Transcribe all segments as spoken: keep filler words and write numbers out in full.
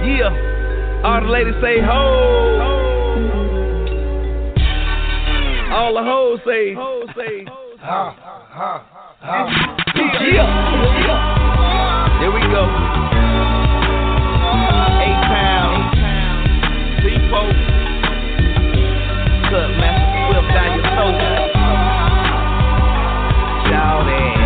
Yeah, all the ladies say ho. All the hoes say ho, say ha, ha, ha. Yeah, here we go. A-Town, C-Post, Cut Master Swift down your throat. Shout it.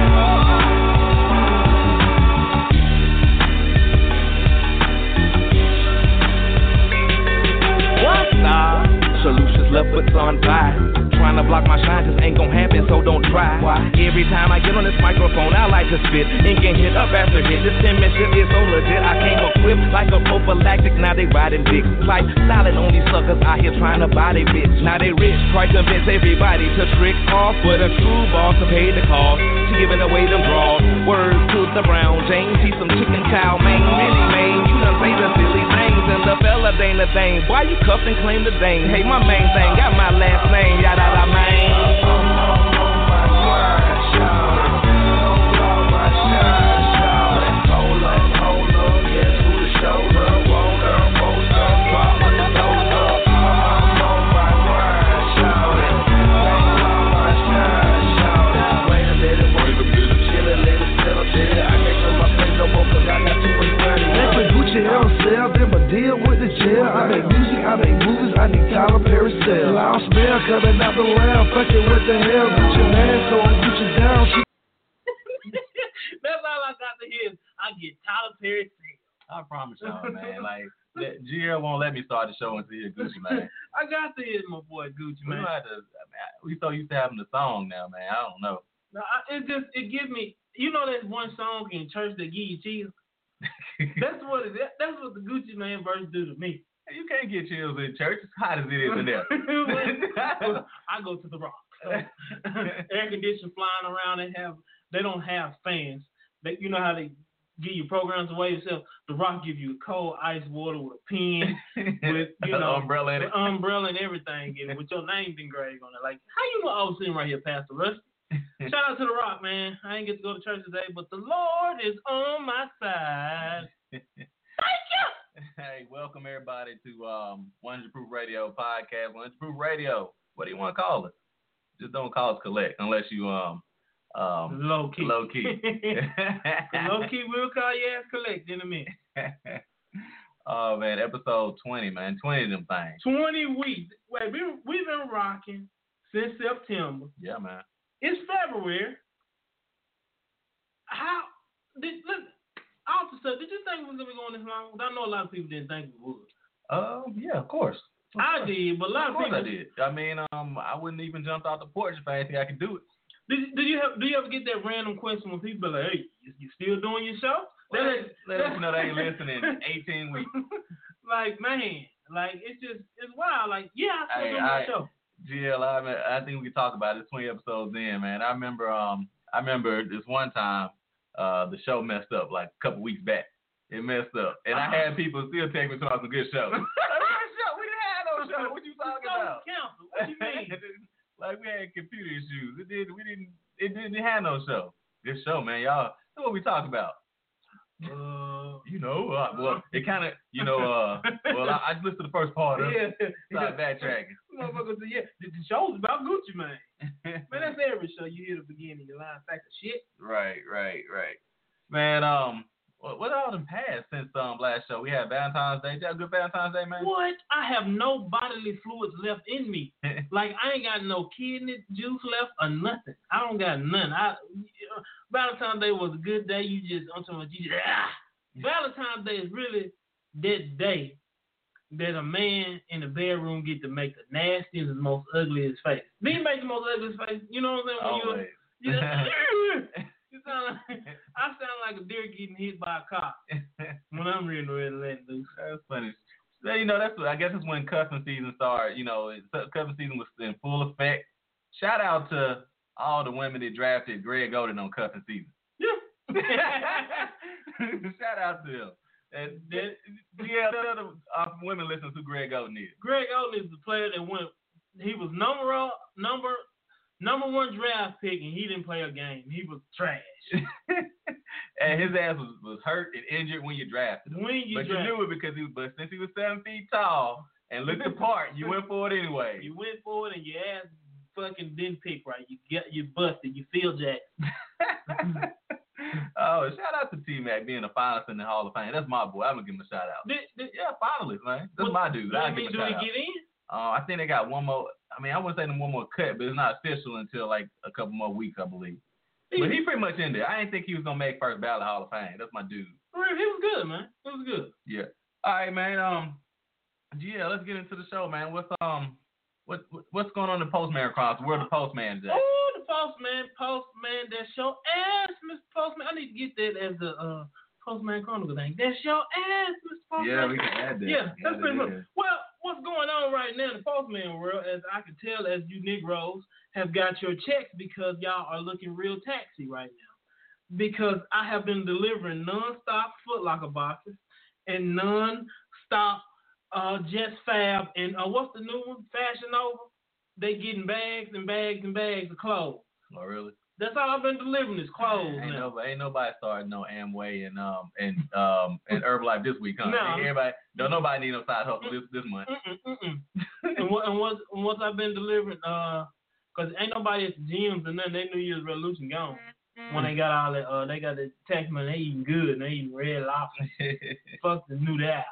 What? Nah, solutions left but unbiased. Trying to block my shine just ain't gon' happen, so don't try. Why? Every time I get on this microphone, I like to spit. Ink and hit up after hit. This penmanship is so legit. I came equipped like a prophylactic. Now they riding dicks. Like silent on these suckers out here trying to buy they bitch. Now they rich. Try to convince everybody to trick off. But a true boss to pay the cost. To giving away them draws. Word to the Brown James. See some chicken cow, man. Really, man. You done say the silly things. And the fella ain't the thing. Why you cuff and claim the dame? Hey, my main thing got my last name. Yada. I mean, deal with the jail. I make music, I make movies, I need Tyler Perry sell. Loud smell coming out the lounge, fucking what the hell? Gucci man, so I'm Gucci down. That's all I got to hear. I get Tyler Perry sell. I promise y'all, man. Like, G L won't let me start the show until you hear Gucci man. I got to hear my boy Gucci man. We, have to, I mean, we so used to having the song now, man. I don't know. No, I, it just it gives me. You know, there's one song in church that give you chills. That's what it is. That's what the Gucci Man verse do to me. You can't get chills in church. It's hot as it is in there. I go to the Rock. So, air conditioning flying around. They have. They don't have fans. They, you know how they give you programs away yourself. The Rock give you cold ice water with a pen, with you know umbrella, in it. umbrella and everything, and with your name engraved on it. Like, how you know I was sitting right here, Pastor Rusty? Shout out to the Rock, man. I didn't get to go to church today, but the Lord is on my side. Thank you. Hey, welcome everybody to um, one hundred Proof Radio podcast. one hundred Proof Radio. What do you want to call it? Just don't call us collect unless you um um low key. Low key. Low key. We'll call you ass collect in a minute. Oh man, episode twenty, man. twenty of them things. Twenty weeks. Wait, we we've been rocking since September. Yeah, man. It's February. How did look? Officer, did you think we was gonna be going this long? I know a lot of people didn't think we would. Um, yeah, of course. Of I course. did, but a lot of, of, of people. I did. I mean, um, I wouldn't even jump off the porch if I didn't think I could do it. Did, did you have? Do you ever get that random question when people are like, "Hey, you, you still doing your show?" Well, let let us know they ain't listening in eighteen weeks. Like, man, like it's just it's wild. Like, yeah, I still hey, do my I, show. G L, I, mean, I think we can talk about it. It's twenty episodes in, man. I remember, um, I remember this one time, uh, the show messed up like a couple weeks back. It messed up, and I had people still take me to some good show. show. We didn't have no show. What you talking about? Council. What you mean? Like we had computer issues. It did. We didn't. It didn't have no show. This show, man, y'all. That's what we talk about. Uh, you know, uh, well, it kind of, you know, uh, well, I, I just listened to the first part of it. Yeah. Start backtracking. Motherfucker said, yeah, the, the show's about Gucci man. Man, that's every show. You hear the beginning, you line sack of shit. Right, right, right. Man, um, what, what all them passed since um last show? We had Valentine's Day. Did you have a good Valentine's Day, man? What? I have no bodily fluids left in me. Like, I ain't got no kidney juice left or nothing. I don't got none. I uh, Valentine's Day was a good day. You just, I'm talking about you just, ah. Valentine's Day is really that day that a man in the bedroom get to make the nastiest and most ugliest face. Then you make the most ugliest face. You know what I'm saying? When you, you, you sound like, I sound like a deer getting hit by a car when I'm really ready to let loose. That's funny. So, you know, that's I guess it's when cuffing season started. You know, cuffing season was in full effect. Shout out to all the women that drafted Greg Oden on cuffing season. Yeah. Shout out to them. And then, yeah, tell the uh, women listening to Greg Oden is. Greg Oden is the player that went. He was number number Number one draft pick, and he didn't play a game. He was trash. And his ass was, was hurt and injured when you drafted him. When you but drafted. you knew it because he was, but since he was seven feet tall and looked the part, you went for it anyway. You went for it and your ass fucking didn't pick right. You get you busted. You feel jacked. Oh, shout out to T-Mac being a finalist in the Hall of Fame. That's my boy. I'm gonna give him a shout out. Did, did, yeah, finalist, man. That's what, my dude. I mean, give do him a he shout get in? Uh, I think they got one more. I mean, I wouldn't say them one more cut, but it's not official until like a couple more weeks, I believe. But he pretty much in there. I didn't think he was gonna make first ballot Hall of Fame. That's my dude. He was good, man. He was good. Yeah. All right, man. Um, yeah, let's get into the show, man. What's um, what, what what's going on in the Postman Cross? Where the Postman is at? Oh, the Postman, Postman, that's your ass, Mister Postman. I need to get that as the uh Postman Chronicle thing. That's your ass, Mister Postman. Yeah, we can add that. Yeah, that's pretty much. Is. Well, what's going on right now in the Postman world, as I can tell, as you Negroes have got your checks because y'all are looking real taxi right now. Because I have been delivering non-stop Foot Locker boxes and non-stop uh, Jets Fab and uh, what's the new one? Fashion Nova. They getting bags and bags and bags of clothes. Oh, really? That's all I've been delivering is clothes. Ain't now. nobody, ain't nobody starting no Amway and um and um and Herbalife this week, huh? No. Everybody, don't nobody need no side hustle this this month. Mm-mm, mm-mm. and what and what and what I've been delivering, uh, cause ain't nobody at the gyms and nothing. They New Year's resolution gone. When they got all that, uh, they got the tax money. They eating good and they eating red lobster. Fuck the noodles.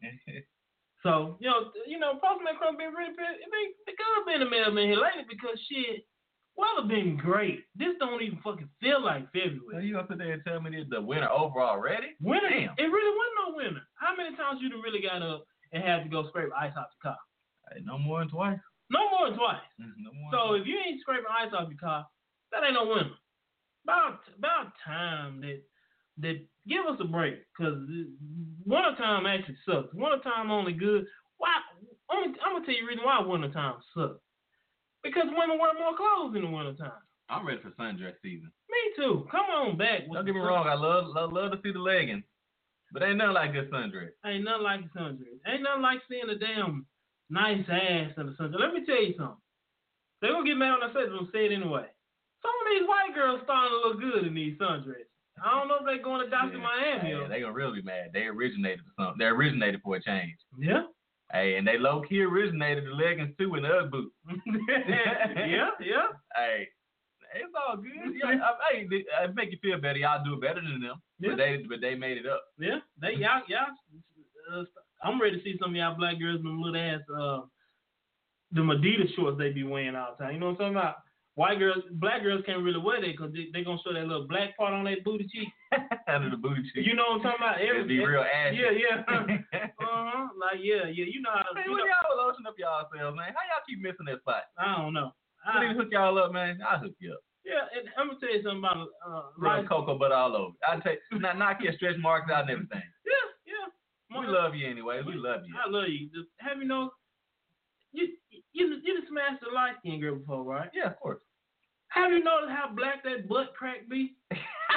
So you know, you know, Postman Crumb been really been, it been it could been the mailman here lately because shit. Weather been great. This don't even fucking feel like February. So you up there and tell me this the winter over already? Winter? Damn. It really wasn't no winter. How many times you done really got up and had to go scrape ice off your car? Hey, no more than twice. No more than twice. No more so if you ain't scraping ice off your car, that ain't no winter. About about time that that give us a break, cause winter time actually sucks. Winter time only good. Why? Only, I'm gonna tell you the reason why winter time sucks. Because women wear more clothes in the wintertime. I'm ready for sundress season. Me too. Come on back. Don't get me wrong. I love, love love to see the leggings, but ain't nothing like good sundress. Ain't nothing like the sundress. Ain't nothing like seeing a damn nice ass in the sundress. Let me tell you something. They gonna get mad when I say it, but I'm gonna say it anyway. Some of these white girls starting to look good in these sundresses. I don't know if they're going to Doctor Yeah, Miami. yeah, they gonna really be mad. They originated for something. They originated for a change. Yeah. Hey, and they low key originated the leggings too in the Ugg boots. yeah, yeah. Hey, it's all good. Yeah, I, hey, they, I make you feel better. Y'all do it better than them. Yeah. But they, but they made it up. Yeah, they y'all y'all. Uh, I'm ready to see some of y'all black girls in them little ass uh, them Adidas shorts they be wearing all the time. You know what I'm talking about? White girls, black girls can't really wear that because they they gonna show that little black part on their booty cheek. Under the booty cheek. You know what I'm talking about? It'd be real ashy. Yeah, yeah. uh-huh. Like, yeah, yeah. You know how to. Hey, you when know, y'all lotion up y'allselves, man, how y'all keep missing that spot? I don't know. I need to hook y'all up, man. I'll hook you up. Yeah, and I'm gonna tell you something about uh, Real cocoa butter all over. I tell you, not knock your stretch marks out and everything. Yeah, yeah. We love you anyway. We love you. I love you. Just have you know, you you you done smashed a light skinned girl before, right? Yeah, of course. Have you noticed how black that butt crack be? I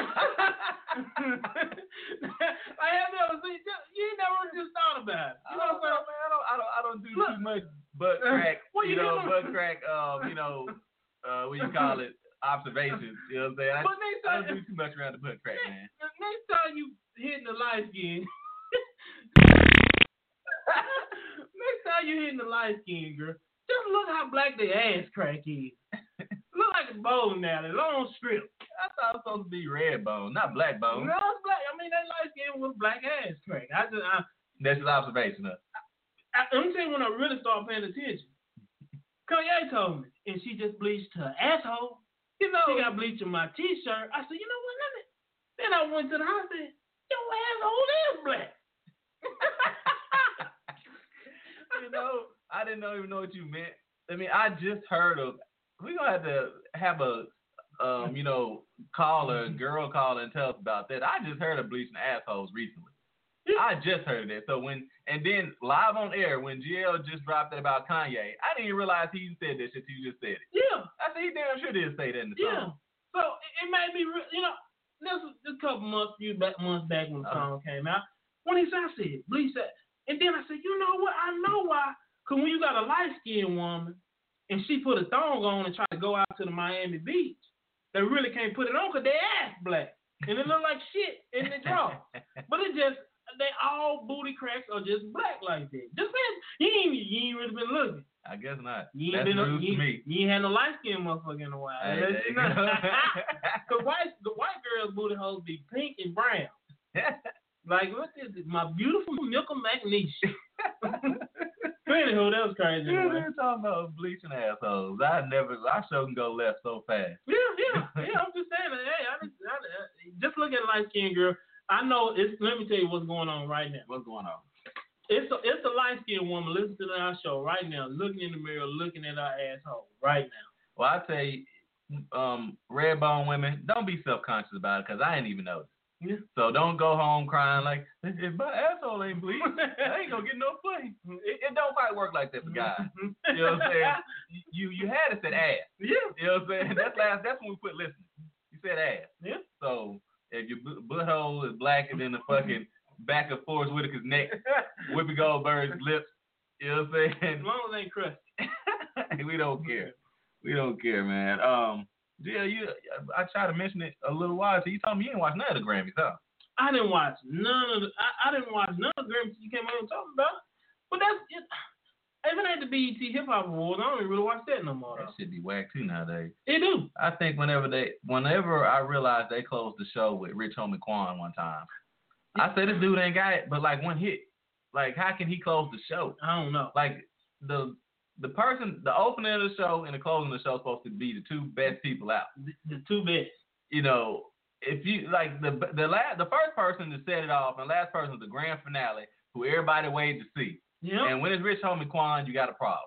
have never seen. You ain't never just thought about it. You know what I'm saying? Man, I don't, I don't, I don't do Look, too much butt crack. What you you know, doing? butt crack. Um, you know, uh, what you call it? Observations. You know what I'm saying? I, But next I time, don't do too much around the butt crack, man. next time you hitting the light skin, next time you hitting the light skin girl, just look how black the ass crack is. Look like a bowling alley, long strip. I thought it was supposed to be red bone, not black bone. No, it's black. I mean, that light skin was black ass crack. I just, I, That's his observation. Huh? I, I'm telling you when I really started paying attention. Kanye told me, and she just bleached her asshole. You know, She got bleach in my t-shirt. I said, you know what, let me. Then I went to the house and said, your asshole is black. you know, I didn't know, even know what you meant. I mean, I just heard of. We're gonna have to have a, um, you know, caller, girl caller, and tell us about that. I just heard of bleaching assholes recently. I just heard of that. So when, and then live on air when G L just dropped that about Kanye, I didn't even realize he said that shit. You just said it. Yeah. I said he damn sure did say that in the Yeah. song. So it, it made me, re- you know, this was a couple months, few back months back when the song uh-huh. came out. When he said, I said, bleach that, and then I said, you know what? I know why. Cause when you got a light skinned woman and she put a thong on and tried to go out to the Miami Beach, they really can't put it on because their ass black. And it look like shit in the draw. But it just, they all booty cracks are just black like that. Just man, you ain't, you ain't really been looking. I guess not. You ain't That's been, news you, to me. You ain't had no light skinned motherfucker in a while. Hey, there you go. Cause white, the white girls' booty holes be pink and brown. Like, what is it? My beautiful milk of magnesia. Anywho, that was crazy. Yeah, Anyway. they're talking about bleaching assholes. I never, I sure can go left so fast. Yeah, yeah, yeah. I'm just saying that. Hey, I, just, I, I just look at a light skinned girl. I know it's. Let me tell you what's going on right now. What's going on? It's a, it's a light skinned woman listening to our show right now, looking in the mirror, looking at our asshole right now. Well, I tell you, um, red bone women, don't be self conscious about it because I ain't even noticed. Yeah. So don't go home crying like, if my asshole ain't bleeding, I ain't gonna get no play. It, it don't quite work like that for guys. You know what I'm saying? You you had it said ass. Yeah. You know what I'm saying? That's last. That's when we quit listening. You said ass. Yeah. So if your b- butthole is blacker than the fucking back of Forrest Whitaker's neck, Whoopi Goldberg's lips, you know what I'm saying? As long as it ain't crusty. We don't care. We don't care, man. Um. Yeah, you. I tried to mention it a little while ago. You told me you didn't watch none of the Grammys, huh? I didn't watch none of the. I, I didn't watch none of the Grammys you came over talking about. But that's it. Even at the B E T Hip Hop Awards, I don't even really watch that no more. That should be whack too nowadays. They do. I think whenever they, whenever I realized they closed the show with Rich Homie Quan one time, I said this dude ain't got it, but like one hit. Like how can he close the show? I don't know. Like the. The person, the opening of the show and the closing of the show is supposed to be the two best people out. The, the two best. You know, if you like the the last, the first person to set it off and last person was the grand finale, who everybody waited to see. Yeah. And when it's Rich Homie Quan, you got a problem.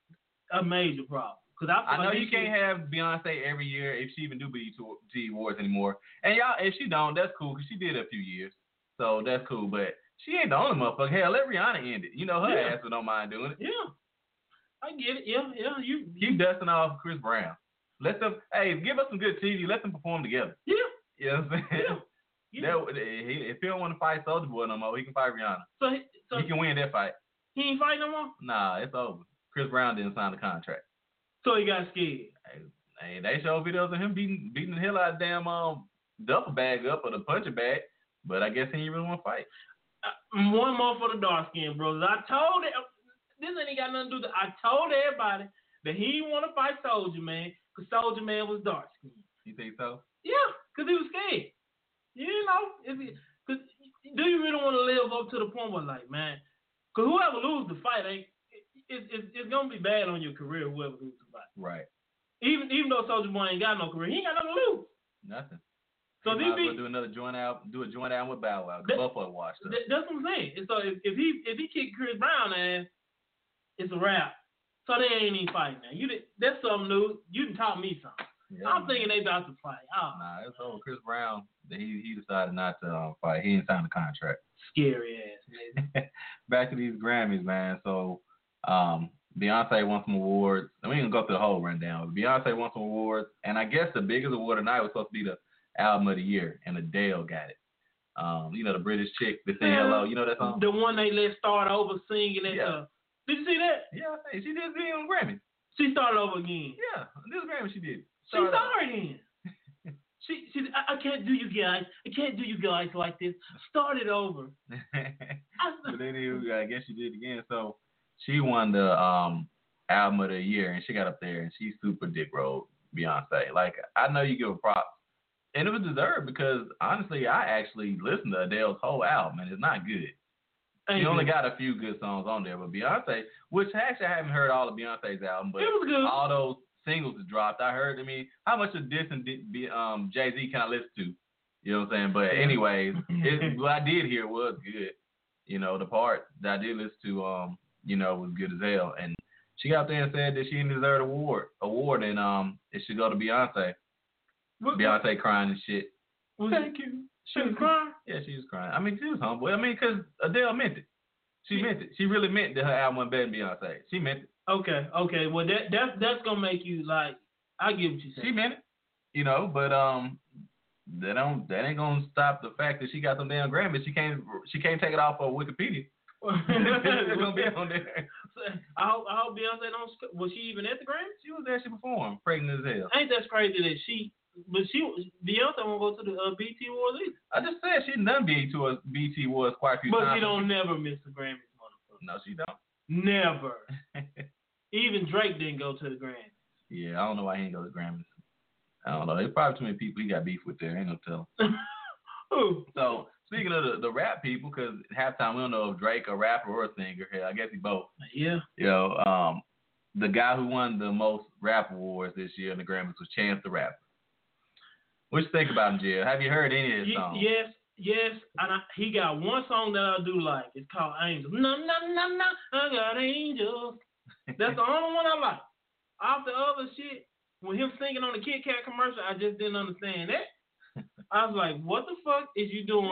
A major problem. Cause I, I know like you can't should... have Beyonce every year if she even do B E T Awards anymore. And y'all, if she don't, that's cool because she did it a few years, so that's cool. But she ain't the only motherfucker. Hell, let Rihanna end it. You know her yeah. ass would don't mind doing it. Yeah. I get it. Yeah, yeah. You keep dusting off Chris Brown. Let them. Hey, give us some good T V. Let them perform together. Yeah. You know what I'm saying? Yeah. yeah. That, he, if he don't want to fight Soulja Boy no more, he can fight Rihanna. So, he, so he can win that fight. He ain't fighting no more. Nah, it's over. Chris Brown didn't sign the contract. So he got scared. Hey, hey they show videos of him beating beating the hell out of damn um duffel bag up or the puncher bag, but I guess he didn't really want to fight. Uh, one more for the dark skin brothers. I told it. This ain't got nothing to do with it. I told everybody that he didn't want to fight Soulja Man because Soulja Man was dark skinned. You think so? Yeah, because he was scared. You know, if he, cause do you really want to live up to the point where, like, man, because whoever loses the fight, ain't it, it, it's going to be bad on your career, whoever loses the fight. Right. Even even though Soulja Boy ain't got no career, he ain't got nothing to lose. Nothing. So he he might be, as well do another joint album, do a joint album with Bow Wow. That, Buffalo washed up. That, that's what I'm saying. And so if, if he if he kicked Chris Brown ass, it's a wrap. So they ain't even fighting now. You did, that's something new. You done taught me something. Yeah, I'm man. thinking they about to fight. Oh. Nah, it's over. Chris Brown, he he decided not to um, fight. He didn't sign the contract. Scary ass, man. Back to these Grammys, man. So um, Beyonce won some awards. I mean, we can go through the whole rundown. Beyonce won some awards, and I guess the biggest award tonight was supposed to be the album of the year, and Adele got it. Um, you know, the British chick that sang Hello. You know that song? The one they let start over singing at yeah. the. Did you see that? Yeah, I think she did be on Grammy. She started over again. Yeah, this Grammy she did. She's sorry then. she, she, I, I can't do you guys. I can't do you guys like this. Start it over. But then I guess she did again. So she won the um album of the year, and she got up there, and she super dick rolled Beyonce. Like I know you give her props, and it was deserved because honestly, I actually listened to Adele's whole album, and it's not good. She only got a few good songs on there, but Beyonce, which actually I haven't heard all of Beyonce's album, but it was good. All those singles that dropped, I heard. I mean, how much of this and um, Jay-Z can I listen to? You know what I'm saying? But anyways, it, what I did hear was good. You know, the part that I did listen to, um, you know, was good as hell. And she got there and said that she didn't deserve an award, award, and um, it should go to Beyonce. What, Beyonce what? Crying and shit. Well, thank you. She was crying? Yeah, she was crying. I mean, she was humble. I mean, because Adele meant it. She yeah. meant it. She really meant that her album went better than Beyonce. She meant it. Okay, okay. Well, that that's that's gonna make you like. I get what you said. She meant it. You know, but um, that don't that ain't gonna stop the fact that she got some damn Grammys. She can't she can't take it off of Wikipedia. It's gonna be on there. I hope, I hope Beyonce don't. Was she even at the Grammys? She was there. She performed, pregnant as hell. Ain't that crazy that she? But she, Beyonce won't go to the uh, B T Awards either. I just said she done B T Awards, B T Awards quite a few but times. But she don't never miss the Grammys, motherfucker. No, she don't. Never. Even Drake didn't go to the Grammys. Yeah, I don't know why he didn't go to the Grammys. I don't know. There's probably too many people he got beef with there. Ain't no telling. Who? So speaking of the, the rap people, because halftime we don't know if Drake a rapper or a singer. Hell, I guess he both. Yeah. You know, um, the guy who won the most rap awards this year in the Grammys was Chance the Rapper. What you think about him, Jill? Have you heard any of his songs? Yes, yes. And I, he got one song that I do like. It's called Angels. No, no, no, no. I got angels. That's the only one I like. Off the other shit, when him singing on the Kit Kat commercial, I just didn't understand that. I was like, what the fuck is you doing?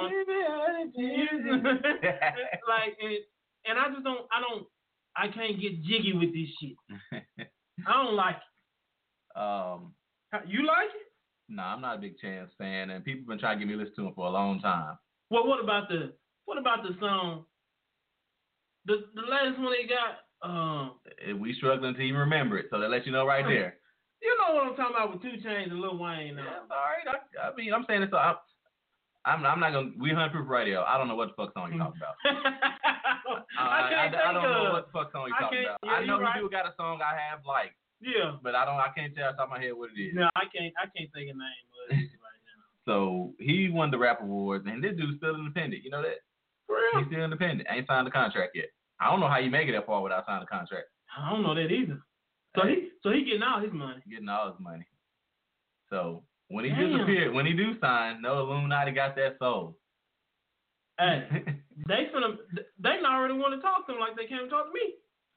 like, and, and I just don't, I don't, I can't get jiggy with this shit. I don't like it. Um, you like it? No, nah, I'm not a big Chance fan, and people have been trying to get me to listen to him for a long time. Well, what about the, what about the song, the the latest one they got? Um, we struggling to even remember it, so that lets you know right there. You know what I'm talking about with two Chainz and Lil Wayne. Now. Yeah, all right. I, I mean, I'm saying this. So I'm, I'm, I'm not gonna. We one hundred Proof Radio. I don't know what the fuck song you talking about. uh, I can't I, I, I don't of, know what the fuck song you talking about. Yeah, I know he right. do got a song I have liked. Yeah. But I don't. I can't tell off the top of my head what it is. No, I can't. I can't think of the name of it right now. So he won the rap awards, and this dude's still independent. You know that? For real? He's still independent. Ain't signed the contract yet. I don't know how you make it that far without signing a contract. I don't know that either. So hey. he, so he getting all his money. Getting all his money. So when he Damn. disappeared, when he do sign, no Illuminati got that soul. Hey, they finna, they already want to talk to him like they came to talk to me.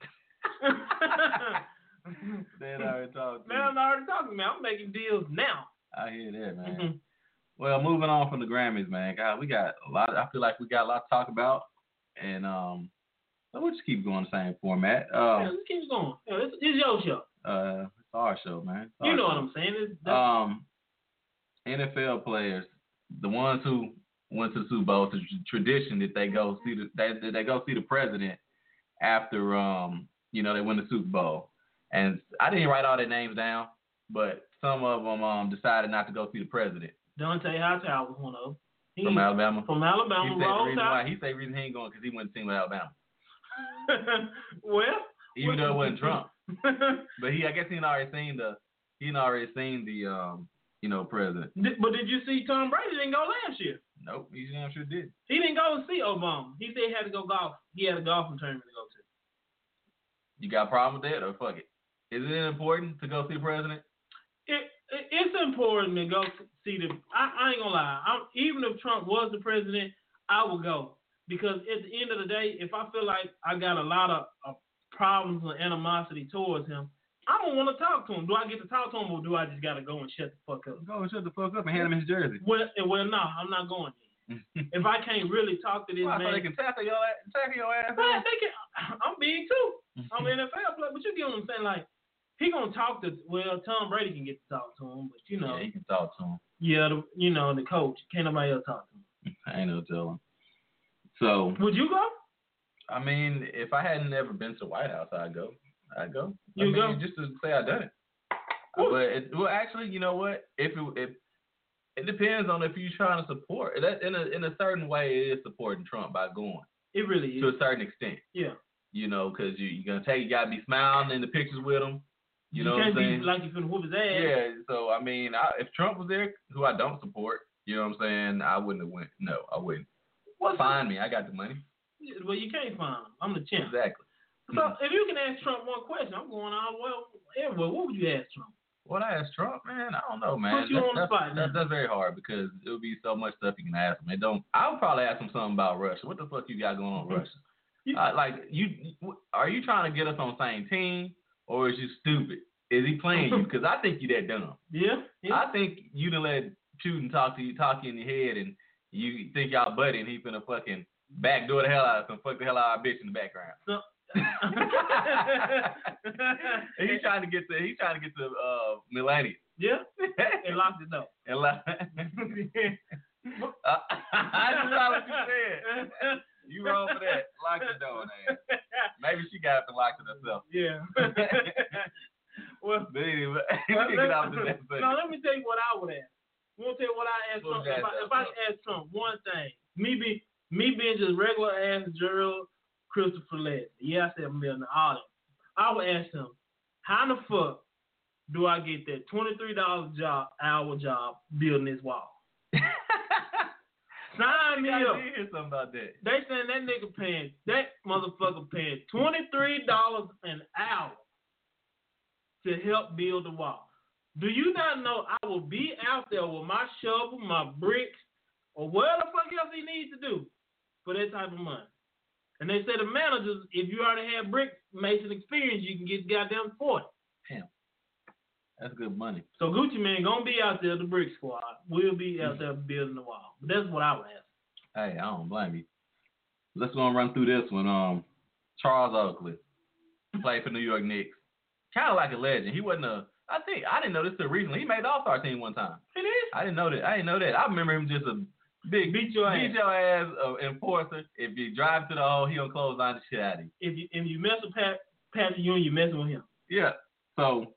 they already talked to me. They already talking to me. I'm making deals now. I hear that, man. Mm-hmm. Well, moving on from the Grammys, man. God, we got a lot. I feel like we got a lot to talk about, and um, so we'll just keep going the same format. Um, yeah, let's keep going. Yeah, it's, it's your show. Uh, it's our show, man. Our you know show. what I'm saying? It's, um, N F L players, the ones who went to the Super Bowl, it's a tradition that they go see the they, they go see the president after um you know they win the Super Bowl. And I didn't write all their names down, but some of them um decided not to go see the president. Dante Hightower was one of them. He, from Alabama. From Alabama. He said the reason why he said the reason he ain't going because he went to team with Alabama. Well, even though it wasn't Trump, but he I guess he had already seen the he had already seen the um you know president. Did, but did you see Tom Brady didn't go last year? Nope, he damn sure did. He didn't go to see Obama. He said he had to go golf. He had a golfing tournament to go to. You got a problem with that, or fuck it? Is it important to go see the president? It, it it's important to go see the. I, I ain't gonna lie. I'm, even if Trump was the president, I would go because at the end of the day, if I feel like I got a lot of, of problems or animosity towards him, I don't want to talk to him. Do I get to talk to him, or do I just gotta go and shut the fuck up? Go and shut the fuck up and hand him his jersey. Well, well, no, I'm not going there. If I can't really talk to this well, man, so they can tackle your ass. Tackle your ass. Man, they can. I'm big too. I'm an N F L player, but you get what I'm saying. Like he gonna talk to. Well, Tom Brady can get to talk to him, but you know. Yeah, he can talk to him. Yeah, the, you know the coach. Can't nobody else talk to him. I ain't no telling. So. Would you go? I mean, if I hadn't ever been to the White House, I'd go. I'd go. You I mean, go just to say I done it. Ooh. But it, well, actually, you know what? If it, if it depends on if you're trying to support. That in a in a certain way, it is supporting Trump by going. It really is to a certain extent. Yeah. You know, because you you're gonna take you gotta be smiling in the pictures with him. You, you know can't what I'm saying? Be like you finna whoop his ass. Yeah. So I mean, I, if Trump was there, who I don't support, you know what I'm saying? I wouldn't have went. No, I wouldn't. What's find me? I got the money. Well, you can't find him. I'm the champ. Exactly. So mm-hmm. if you can ask Trump one question, I'm going on. Well, everywhere. What would you ask Trump? What I ask Trump, man, I don't know, man. Put you that's, on the spot. That's, that's, that's very hard because it would be so much stuff you can ask him. It don't. I would probably ask him something about Russia. What the fuck you got going on with Russia? uh, like you, are you trying to get us on the same team, or is you stupid? Is he playing you? Because I think you that dumb. Yeah, yeah. I think you done let Putin talk to you, talk you in your head, and you think y'all buddy, and he finna fucking backdoor the hell out of us and fuck the hell out of our bitch in the background. So, he's trying to get to he's trying to get to uh Melania. Yeah, and locked it up. And locked. uh, I just saw what you said. You wrong for that. Lock the door, man. Maybe she got up and locked it herself. Yeah. Well, but anyway, well we can get off the next no, let me tell you what I would ask. You want to tell you what I asked Trump? If I, if I ask Trump one thing, me be me being just regular ass Gerald Christopher Leslie, yeah, I said a million, all that. I would ask him, how the fuck do I get that twenty-three dollars job hour job building this wall? Sign me I up. did hear something about that. They saying that nigga paying, that motherfucker paying twenty-three dollars an hour to help build the wall. Do you not know I will be out there with my shovel, my bricks, or whatever the fuck else he needs to do for that type of money? And they say the managers, if you already have brick mason experience, you can get goddamn forty. Damn. That's good money. So Gucci Man gonna be out there, the brick squad. We'll be out there building the wall. But that's what I would ask. Hey, I don't blame you. Let's go and run through this one. Um, Charles Oakley played for New York Knicks. Kind of like a legend. He wasn't a. I think I didn't know this till recently. He made the All-Star team one time. It is. I didn't know that. I didn't know that. I remember him just a big beat your ass, beat your ass uh, enforcer. If you drive to the hole, he gonna close on the shit out of you. If you if you mess with Pat Patrick Ewing, you messing with him. Yeah. So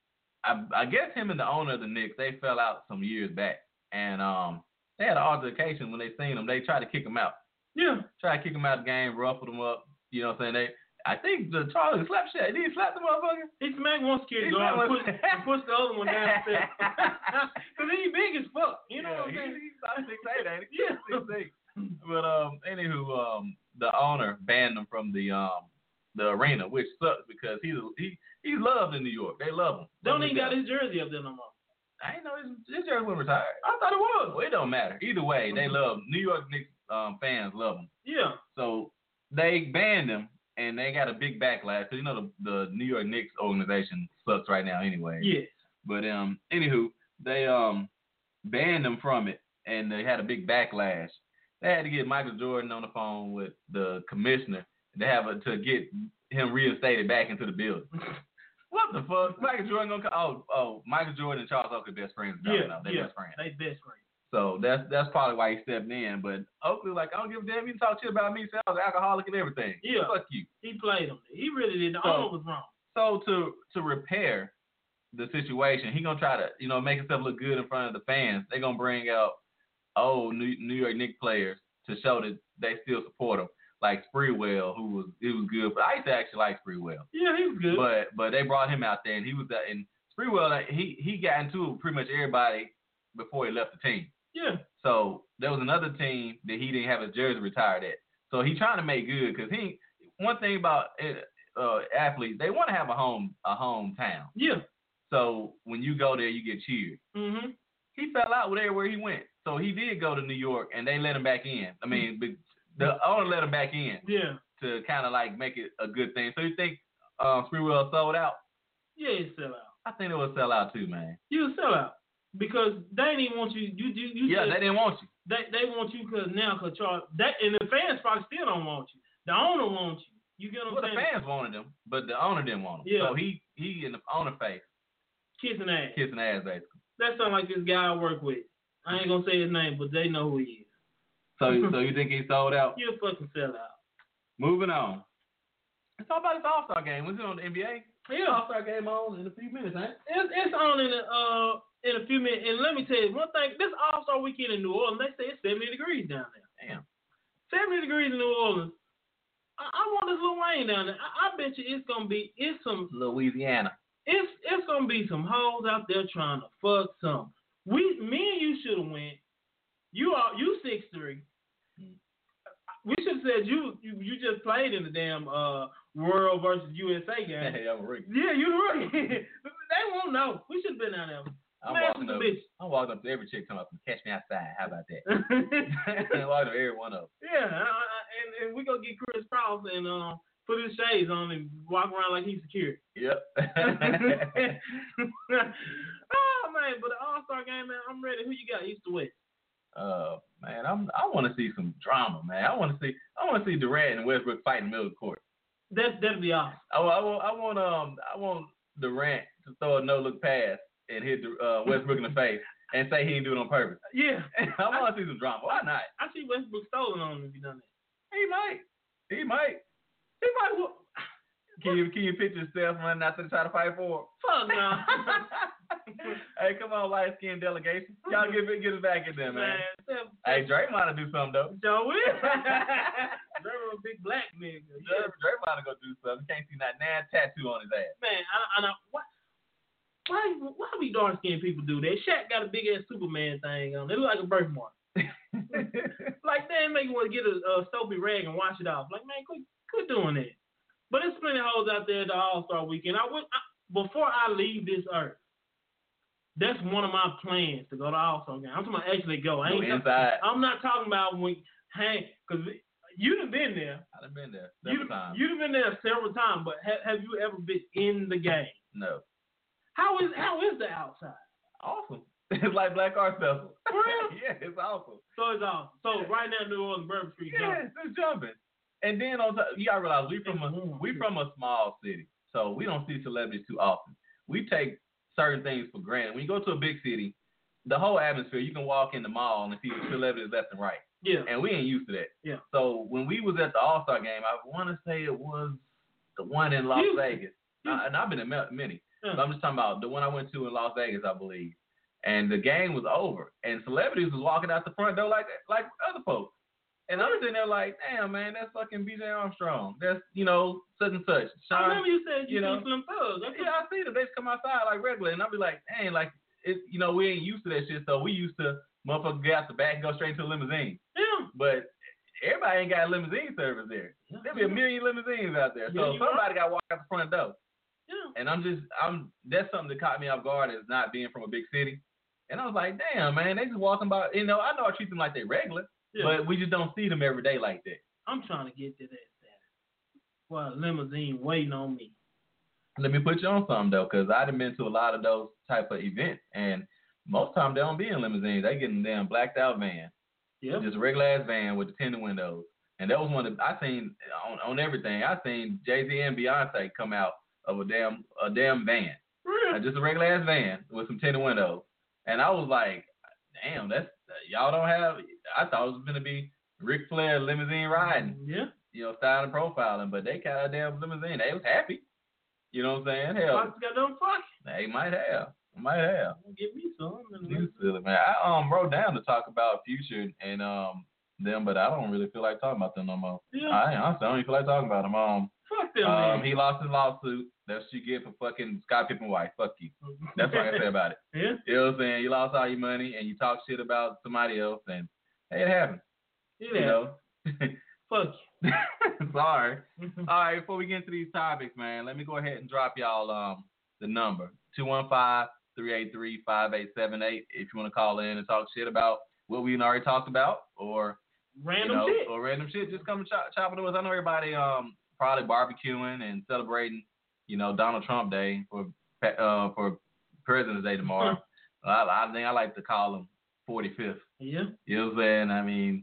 I, I guess him and the owner of the Knicks, they fell out some years back, and um, they had an altercation when they seen him. They tried to kick him out. Yeah. Tried to kick him out of the game, ruffled him up. You know what I'm saying? They. I think the Charlie slapped shit. Did he slap the motherfucker? He smacked one security guard and pushed, and pushed the other one down the stairs. Because he big as fuck. You know yeah, what I'm saying? He's about six eight, ain't he? Yeah. six eight. But um, anywho, um, the owner banned him from the um the arena, which sucks because he's he he's loved in New York. They love him. Don't even got his jersey up there no more. I didn't know his, his jersey was retired. I thought it was. Well, it don't matter. Either way, they love New York Knicks um, fans love him. Yeah. So they banned him. And they got a big backlash. So you know the, the New York Knicks organization sucks right now anyway. Yes. But um, anywho, they um banned them from it, and they had a big backlash. They had to get Michael Jordan on the phone with the commissioner to have a, to get him reinstated back into the building. What the fuck? Michael Jordan gonna call? Oh, oh, Michael Jordan and Charles Oakley best friends. Yeah, now. They yeah. best friends. They best friends. So that's that's probably why he stepped in. But Oakley like, I don't give a damn. You can talk shit about me. Say I was an alcoholic and everything. Yeah. Fuck you. He played him. He really did. The so, owner was wrong. So to to repair the situation, he gonna try to you know make himself look good in front of the fans. They gonna bring out old New, New York Knicks players to show that they still support him, like Sprewell, who was he was good. But I used to actually like Sprewell. Yeah, he was good. But but they brought him out there, and he was that. And Sprewell, like, he he got into pretty much everybody before he left the team. Yeah. So there was another team that he didn't have his jersey retired at. So he trying to make good because he one thing about uh, athletes, they want to have a home a hometown. Yeah. So when you go there, you get cheered. Mhm. He fell out with everywhere he went. So he did go to New York, and they let him back in. I mean, mm-hmm. the owner let him back in. Yeah. To kind of like make it a good thing. So you think uh, Sprewell sold out? Yeah, he sell out. I think it was sell out too, man. You would sell out because they didn't want you. You you, you Yeah, said, they didn't want you. They they want you because now because Charles that and the fans probably still don't want you. The owner wants you. You get what well, I'm saying? The fans wanted him, but the owner didn't want him. Yeah. So he he in the owner face. Kissing ass. Kissing ass, basically. That sounds like this guy I work with. I ain't gonna say his name, but they know who he is. So so you think he sold out? He'll fucking sell out. Moving on. Let's talk about this All-Star game. Was it on the N B A? Yeah. All-Star game on in a few minutes, ain't it? It's, it's on in a, uh, in a few minutes. And let me tell you one thing. This All-Star weekend in New Orleans, they say it's seventy degrees down there. Damn. seventy degrees in New Orleans. I, I want this Lil Wayne down there. I, I bet you it's going to be, it's some. Louisiana. It's it's going to be some hoes out there trying to fuck some. We, me and you should have went. You are, you six three. We should have said you, you you just played in the damn uh World versus U S A game. Hey, I'm a rookie. Yeah, you're the rookie. They won't know. We should have been down there. I'm Man, walking up. bitch. I'm walking up to every chick talking about catch me outside. How about that? I'm walking up to every one of them. Yeah, I, I, and and we gonna get Chris Cross and uh, put his shades on and walk around like he's security. Yep. Oh man, but the All Star game, man, I'm ready. Who you got, East or West? Uh, man, I'm. I want to see some drama, man. I want to see. I want to see Durant and Westbrook fight in the middle of the court. That that'd be awesome. I, I want. I want. Um. I want Durant to throw a no look pass and hit uh, Westbrook in the face and say he didn't do it on purpose. Yeah. I want to see some drama. Why not? I see Westbrook stolen on him if he done that. He might. He might. He might. Can you can you picture yourself running out to try to fight for him? Fuck no. Hey, come on, light skin delegation. Y'all get get us back in there, man. man hey, Draymond to do something though. Sure will. Draymond a big black nigga. Yeah. Draymond to go do something. Can't see that nan tattoo on his ass. Man, I, I know why. Why why we dark skinned people do that? Shaq got a big ass Superman thing on. It look like a birthmark. Like they make you want to get a, a soapy rag and wash it off. Like man, quit quit doing that. But there's plenty of hoes out there at the All Star Weekend. I would I, before I leave this earth. That's one of my plans to go to All Star game. I'm talking about actually go. I ain't go inside. I'm not talking about when hang because you done been there. I done been there several you, times. You done been there several times, but have, have you ever been in the game? No. How is how is the outside? Awesome. It's like Black Arts Festival. For real? Yeah, it's awesome. So it's awesome. So yeah. Right now, New Orleans, Bourbon Street. Yeah, jumping. It's jumping. And then on top, you gotta realize we from a we from a small city, so we don't see celebrities too often. We take certain things for granted. When you go to a big city, the whole atmosphere, you can walk in the mall and see celebrities left and right. Yeah. And we ain't used to that. Yeah. So when we was at the All-Star game, I want to say it was the one in Las Houston. Vegas. Uh, and I've been in many. Yeah. So I'm just talking about the one I went to in Las Vegas, I believe. And the game was over. And celebrities was walking out the front door like like other folks. And I'm sitting there like, damn, man, that's fucking B J Armstrong. That's, you know, such and such. Sean, I remember you said you, you know, Slim Thugs. Yeah, I see them. They just come outside like regular. And I'll be like, dang, like, it, you know, we ain't used to that shit. So we used to, motherfuckers get out the back and go straight to a limousine. Yeah. But everybody ain't got limousine service there. Yeah. There'll be a million limousines out there. So yeah, somebody got to walk out the front door. Yeah. And I'm just, I'm, that's something that caught me off guard is not being from a big city. And I was like, damn, man, they just walking by, you know, I know I treat them like they regular. Yeah. But we just don't see them every day like that. I'm trying to get to that status. Well, limousine waiting on me. Let me put you on something, though, because I've been to a lot of those type of events, and most times they don't be in limousines. They get in damn blacked out van. Yeah. Just a regular ass van with the tinted windows. And that was one that I seen on, on everything. I seen Jay-Z and Beyonce come out of a damn a damn van. Really? Uh, just a regular ass van with some tinted windows. And I was like, damn, that's y'all don't have. I thought it was gonna be Ric Flair limousine riding. Yeah. You know, styling, profiling, but they got a damn limousine. They was happy. You know what I'm saying? Hell, Fox got them fuck. They might have. Might have. Give me some. You silly man. I um wrote down to talk about Future and um them, but I don't really feel like talking about them no more. Yeah. I honestly I don't even feel like talking about them. Um. Fuck them. Um. Man. He lost his lawsuit. That's what you get for fucking Scott Pippen wife. Fuck you. That's what I can say about it. Yeah. You know what I'm saying? You lost all your money and you talk shit about somebody else, and hey, it happened. Yeah. You know. Fuck you. Sorry. All right, before we get into these topics, man, let me go ahead and drop y'all um the number two one five, three eight three, five eight seven eight if you want to call in and talk shit about what we already talked about or random you know, shit or random shit. Just come chop, chop it with us. I know everybody um probably barbecuing and celebrating, you know, Donald Trump Day for uh for President's Day tomorrow. I, I think I like to call him forty-fifth. Yeah. You know what I'm saying? I mean.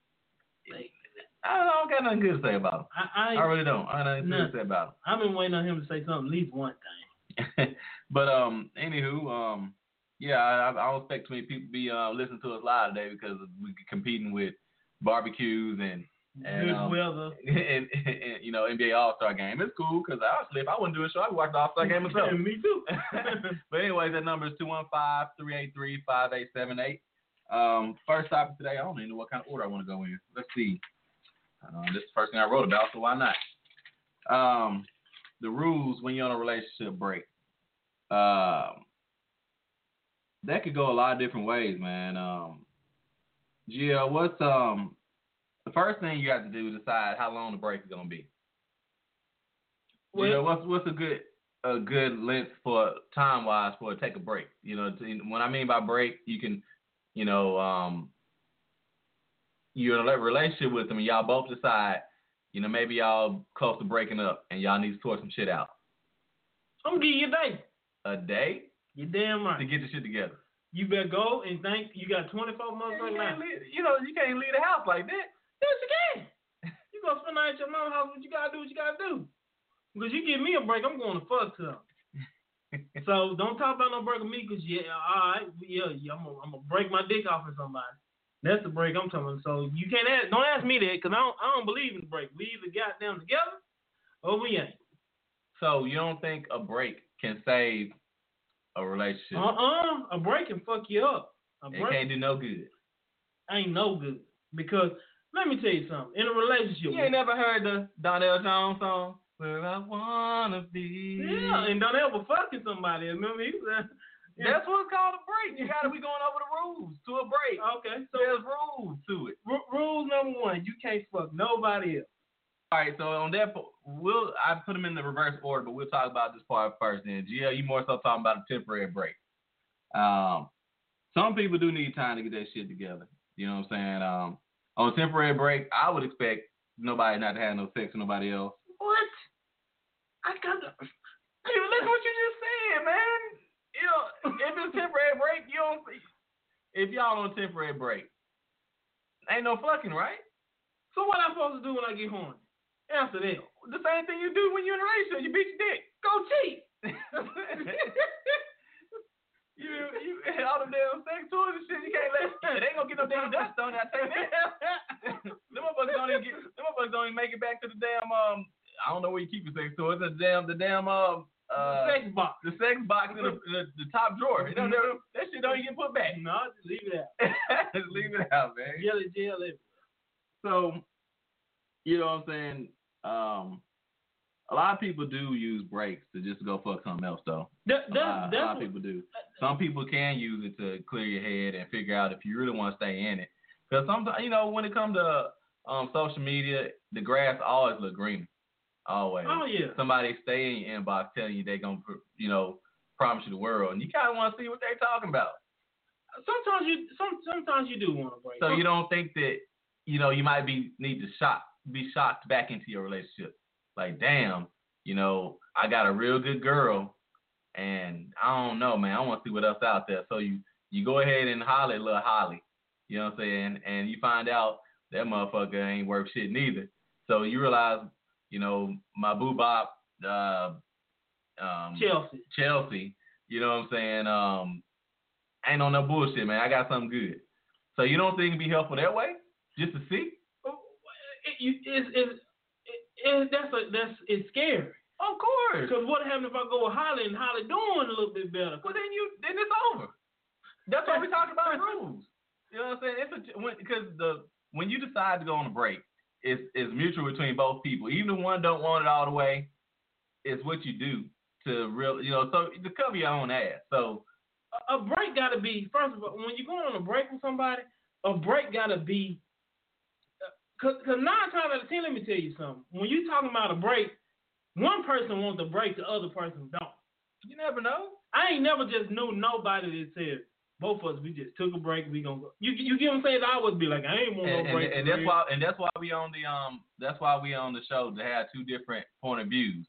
I don't got nothing good to say about him. I, I, I really don't. I don't know nothing good to say about him. I've been waiting on him to say something, at least one thing. But um, anywho, um, yeah, I, I don't expect too many people to be uh, listening to us live today because we're competing with barbecues and and, good um, weather and, and, and you know N B A All Star Game. It's cool because honestly, if I wasn't doing a show, I'd watch the All Star Game myself. Me too. But anyway, that number is two one five, three eight three, five eight seven eight. Um, first topic today, I don't even know what kind of order I want to go in. Let's see. Um, this is the first thing I wrote about, so why not? Um, the rules when you're on a relationship break. Um, that could go a lot of different ways, man. Um, Gia, what's um the first thing you have to do is decide how long the break is gonna be. Well, you know, what's what's a good a good length for time wise for take a break? You know, to, what I mean by break, you can, you know, um. You're in a relationship with them and y'all both decide, you know, maybe y'all close to breaking up and y'all need to sort some shit out. I'm gonna give you a day. A day? You're damn right. To get the shit together. You better go and think you got twenty-four months right now. You know, you can't leave the house like that. Yes, you can. You gonna spend the night at your mama's house, what you gotta do, what you gotta do. Because you give me a break, I'm going to fuck to them. So don't talk about no break with me because, yeah, all right, yeah, yeah I'm gonna break my dick off for somebody. That's the break I'm talking about. So you can't ask, don't ask me that because I don't, I don't believe in the break. We either got them together or we ain't. So you don't think a break can save a relationship? Uh-uh. A break can fuck you up. A break it can't do no good. Ain't no good. Because, let me tell you something. In a relationship... You ain't never heard the Donnell Jones song? Where I wanna be. Yeah, and Donnell was fucking somebody. Remember? He was, uh, yeah. That's what's called a break. You gotta be going over the rules to a break. Okay. So there's rules to it. R- rule number one, you can't fuck nobody else. All right, so on that, we'll I put them in the reverse order, but we'll talk about this part first. Then, G L, you more so talking about a temporary break. Um, some people do need time to get that shit together. You know what I'm saying? Um, on a temporary break, I would expect nobody not to have no sex with nobody else. What? I got to. Hey, listen what you just said, man. You know, if it's a temporary break, you don't. If y'all on a temporary break, ain't no fucking, right? So what I'm supposed to do when I get horny? Answer that. The same thing you do when you're in a relationship. You beat your dick. Go cheat. you you all the damn sex toys and shit. You can't let. It ain't gonna get no damn dust on that. I tell you that. Them motherfuckers don't even get. Them motherfuckers don't even make it back to the damn um. I don't know where you keep your sex toys. The damn the damn um. Uh, the sex box. The sex box in the, the, the top drawer. You know, that shit don't even get put back. No, just leave it out. Just leave it out, man. Jelly jail everywhere. So, you know what I'm saying? Um, a lot of people do use breaks to just go fuck something else, though. That, that, a, lot, that's a lot of what, people do. Some people can use it to clear your head and figure out if you really want to stay in it. Because sometimes, you know, when it comes to um, social media, the grass always look greener. Always. Oh, yeah. Somebody stay in your inbox telling you they're going to, you know, promise you the world. And you kind of want to see what they're talking about. Sometimes you some, sometimes you do want to break. So you don't think that, you know, you might be need to shock, be shocked back into your relationship. Like, damn, you know, I got a real good girl, and I don't know, man. I want to see what else out there. So you, you go ahead and holler at little Holly, you know what I'm saying? And you find out that motherfucker ain't worth shit neither. So you realize, you know, my boo bop, uh, um, Chelsea. Chelsea, you know what I'm saying? Um, ain't on no bullshit, man. I got something good. So you don't think it'd be helpful that way? Just to see? It, you, it's, it's, it, it, that's a, that's it's scary. Of course. Because what happens if I go with Holly and Holly doing a little bit better? Well, then you then it's over. That's why we talk about rules. You know what I'm saying? It's a, when, because the when you decide to go on a break, it's it's mutual between both people. Even if one don't want it all the way, it's what you do to real, you know, so to cover your own ass. So a, a break got to be, first of all, when you're going on a break with somebody, a break got to be. Because nine times out of ten, let me tell you something. When you talking about a break, one person wants a break, the other person don't. You never know. I ain't never just knew nobody that said, both of us, we just took a break, we gonna go. You you get what I'm saying? I would be like, I ain't want and, no break. And, and that's why and that's why we on the um that's why we on the show to have two different point of views.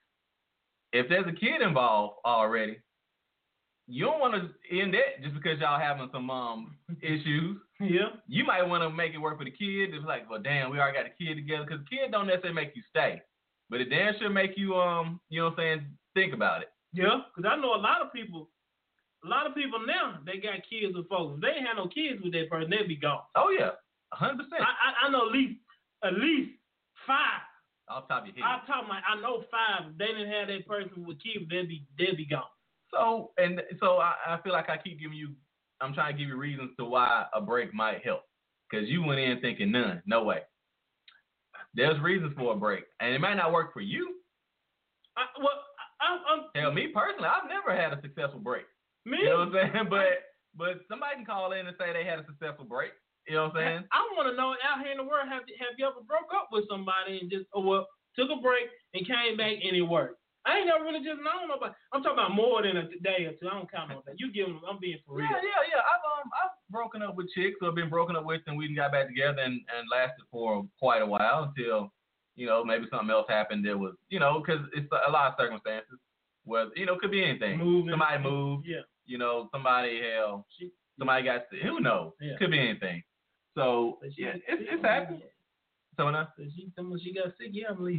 If there's a kid involved already, you don't want to end that just because y'all having some um issues. Yeah. You might want to make it work for the kid. It's like, well, damn, we already got a kid together. Because the kid don't necessarily make you stay. But it damn sure make you, um, you know what I'm saying, think about it. Yeah, because I know a lot of people, a lot of people now, they got kids with folks. If they ain't had no kids with that person, they'd be gone. Oh, yeah, one hundred percent. I, I, I know at least, at least five. Off the top of your head. Off the top of my, I know five. If they didn't have that person with kids, they'd be, they'd be gone. So, and so I, I feel like I keep giving you, I'm trying to give you reasons to why a break might help. Because you went in thinking none, no way. There's reasons for a break. And it might not work for you. I, well, I, I'm, Hell, me personally, I've never had a successful break. Me? You know what I'm saying? But but somebody can call in and say they had a successful break. You know what I'm saying? I, I want to know, out here in the world, have, have you ever broke up with somebody and just, oh, well, took a break and came back and it worked? I ain't never really just known nobody. I'm talking about more than a day or two. I don't count on that. You give them, I'm being for real. Yeah, yeah, yeah. I've um I've broken up with chicks who I've been broken up with and we got back together and, and lasted for quite a while until, you know, maybe something else happened that was, you know, because it's a lot of circumstances where, you know, it could be anything. Moving. Somebody moved. Yeah. You know, somebody, hell, somebody got sick. Who knows? Yeah. Could be anything. So, she, yeah, it's, it's happened. So now? She, when she got sick, yeah, I'm leaving.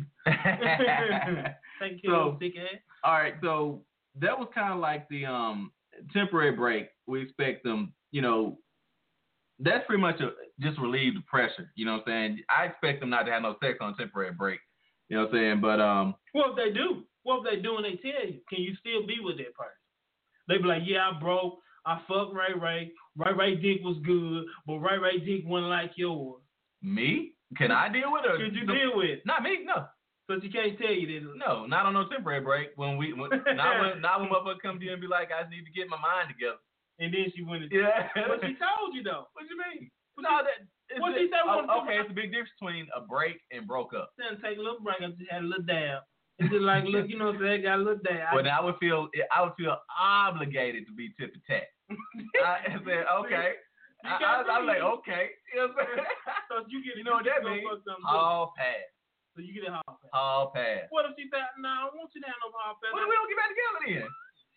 Take care so, of sick ass. All right, so that was kind of like the um temporary break. We expect them, you know, that's pretty much a, just relieve the pressure. You know what I'm saying? I expect them not to have no sex on a temporary break. You know what I'm saying? But um, what if they do? What if they do and they tell you? Can you still be with that person? They be like, yeah, I broke. I fucked Ray Ray. Ray Ray dick was good, but Ray Ray dick wasn't like yours. Me? Can I deal with it? Could you deal with it? Not me, no. But you can't tell you that. No, not on no temporary break. When we, when, not when, not when motherfuckers come to you and be like, I need to get my mind together. And then she went. And yeah. What she told you though? What you mean? No, that. What she said? Oh, okay, it's a big difference between a break and broke up. Then take a little break and just had a little dab. It's just like, look, you know what I'm saying? Got a little dab. Well, I would feel, I would feel obligated to be tit for tat. I said, okay. I, I, was, I was like, okay. You know what I'm saying? So you get, you know what that means? Hall pass. So you get a hall pass. Hall pass. What if she said, no, I don't want you to have no hall pass? Well, we don't get back together then.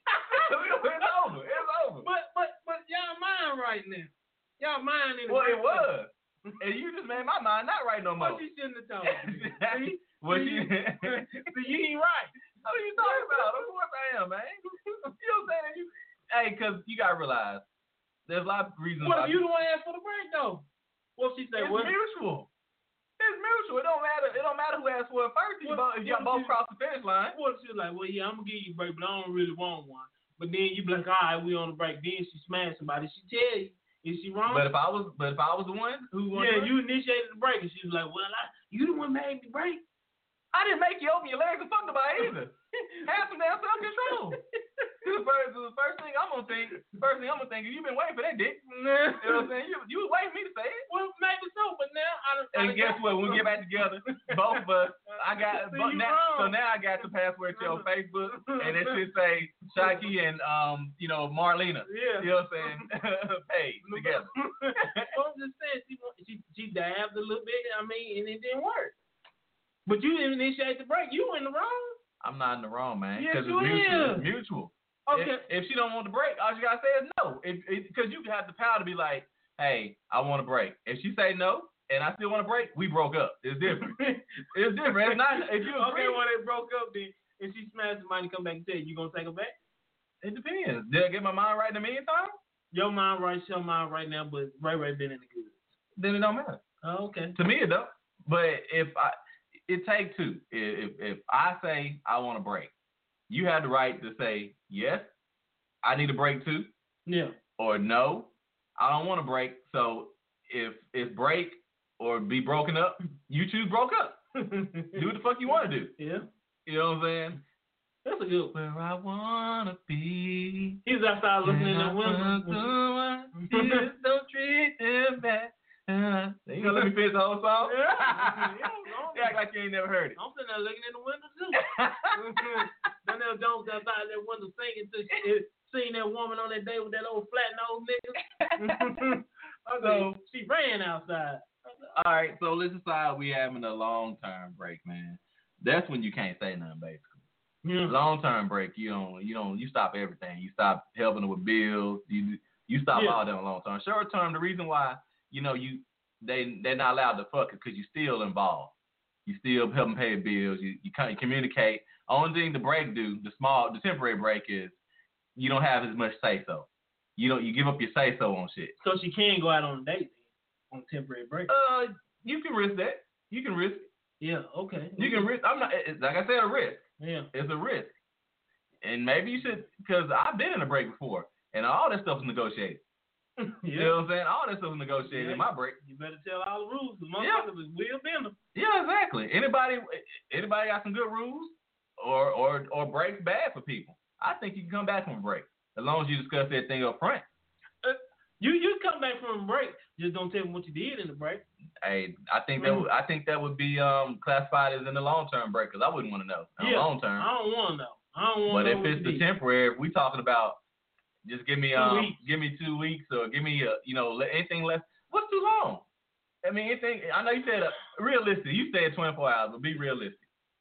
It's over. It's over. But but but y'all mind right now. Y'all mind in the Well, it was. And you just made my mind not right no more. What she shouldn't have told you. See? What See? you? See, you ain't right. What are you talking about? Of course I am, man. You know what I'm saying? You, hey, because you got to realize there's a lot of reasons. What if you the one asked for the break, though? What she say? It's what? mutual. It's mutual. It don't matter. It don't matter who asked for it first. If you both, if y'all both cross the finish line. What if she's like, well, yeah, I'm gonna give you a break, but I don't really want one. But then you be like, all right, we on the break. Then she smashed somebody. She tell you, is she wrong? But if I was, but if I was the one who wanted yeah, you initiated the break, and she was like, well, I, you the one made me break. I didn't make you open your legs and fuck nobody either. Have some damn self control. The first, the first thing I'm gonna think, first thing I'm gonna think is you've been waiting for that dick. You know what I'm saying? You, you was waiting for me to say it. Well, maybe so, but now I don't. And guess what? When we get back together, both of us, I got, so, but now, so now I got the password to your Facebook, and it should say Shocky and um, you know, Marlena. Yeah. You know what I'm saying? Paid together. Well, I'm just saying, she she she dabbed a little bit. I mean, and it didn't work. But you didn't initiate the break. You in the wrong. I'm not in the wrong, man. Yes, Because you it's mutual. is. It's mutual. Okay. If, if she don't want to break, all she gotta say is no. Because you have the power to be like, hey, I want to break. If she say no, and I still want to break, we broke up. It's different. It's different. It's not. If you agree, okay, when they broke up, then if she smashed somebody and come back and tell you, you gonna take her back? It depends. Did I get my mind right in the meantime? Your mind right, your mind right now, but Ray Ray been in the goods. Then it don't matter. Oh, okay. To me, it don't. But if I, it take two. If if I say I want to break, you have the right to say yes, I need a break too. Yeah. Or no, I don't want to break. So if it's break or be broken up, you choose broke up. Do what the fuck you want to do. Yeah. You know what I'm saying? That's a good one. Where I wanna be. He's outside looking in the window. Don't treat him bad. Uh, you gonna let me finish the whole song? Yeah. yeah you act like you ain't never heard it. I'm sitting there looking in the window too. Then there Jones outside that window singing to seeing that woman on that day with that old flat nose nigga. So she ran outside. All right, so let's decide we having a long term break, man. That's when you can't say nothing, basically. Yeah. Long term break, you don't, you don't, you stop everything. You stop helping them with bills. You, you stop yeah. all that long term. Short term, the reason why, you know, you they they're not allowed to fuck it because you're still involved. You still help them pay bills. You you kind of communicate. Only thing the break do, the small, the temporary break is you don't have as much say so. You don't, you give up your say so on shit. So she can go out on a date then, on temporary break. Uh, you can risk that. You can risk it. Yeah. Okay. You can risk. I'm not like I said, a risk. Yeah. It's a risk. And maybe you should, because I've been in a break before, and all that stuff is negotiated. yeah. You know what I'm saying? All that stuff is negotiated yeah. in my break. You better tell all the rules, because yeah. motherfuckers is Will Bender. Yeah, exactly. Anybody, anybody got some good rules, or or or breaks bad for people? I think you can come back from a break as long as you discuss that thing up front. Uh, you you come back from a break, just don't tell them what you did in the break. Hey, I think that would, I think that would be um classified as in the long term break, because I wouldn't want to know. In yeah, the long term. I don't want to know. I don't want to know. But if it's the did. temporary, if we talking about just give me um weeks. give me two weeks or give me a you know anything less. What's too long? I mean anything. I know you said uh, realistic. You said twenty-four hours, but be realistic.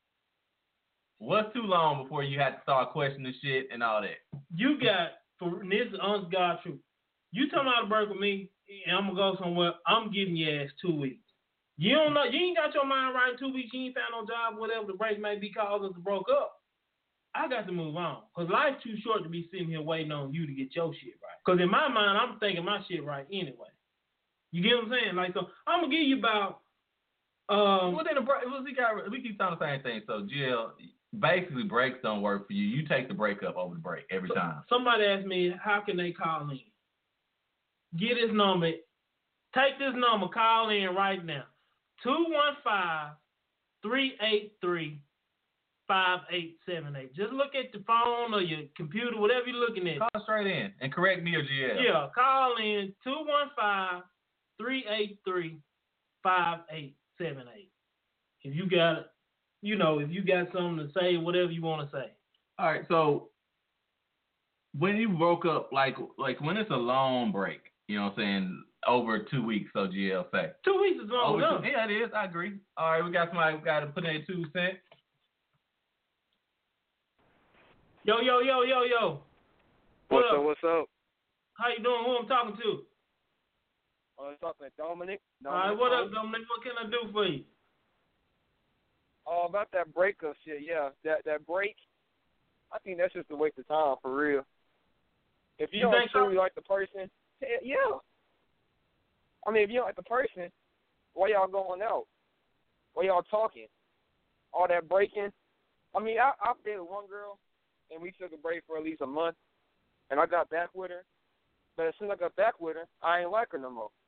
What's too long before you have to start questioning shit and all that? You got for this is honest God truth. You talking about a break with me, and I'm gonna go somewhere. I'm giving your ass two weeks. You don't know. You ain't got your mind right in two weeks. You ain't found no job, whatever the break may be causing us to broke up. I got to move on, because life's too short to be sitting here waiting on you to get your shit right. Because in my mind, I'm thinking my shit right anyway. You get what I'm saying? Like, so I'm going to give you about Um, well, then the break, we got we keep talking the same thing. So G L, basically breaks don't work for you. You take the break up over the break every so, time. Somebody asked me, how can they call in? Get this number. Take this number. Call in right now. two one five, three eight three, five eight seven eight. Just look at the phone or your computer, whatever you're looking at. Call straight in and correct me or G L. Yeah, call in two one five, three eight three, five eight seven eight. If you got, you know, if you got something to say, whatever you want to say. All right, so when you woke up, like like when it's a long break, you know what I'm saying, over two weeks, so G L say. Two weeks is long enough. Yeah, it is. I agree. All right, we got somebody who got to put in two cents. Yo, yo, yo, yo, yo. What What's up? What's up? How you doing? Who I'm talking to? I'm talking to Dominic. Dominic All right, what up, Holmes. Dominic? What can I do for you? Oh, about that breakup shit, yeah. That that break, I think that's just a waste of time, for real. If you, You don't think so? truly like the person, hell, yeah. I mean, if you don't like the person, why y'all going out? Why y'all talking? All that breaking. I mean, I, I dated one girl, and we took a break for at least a month, and I got back with her. But as soon as I got back with her, I ain't like her no more.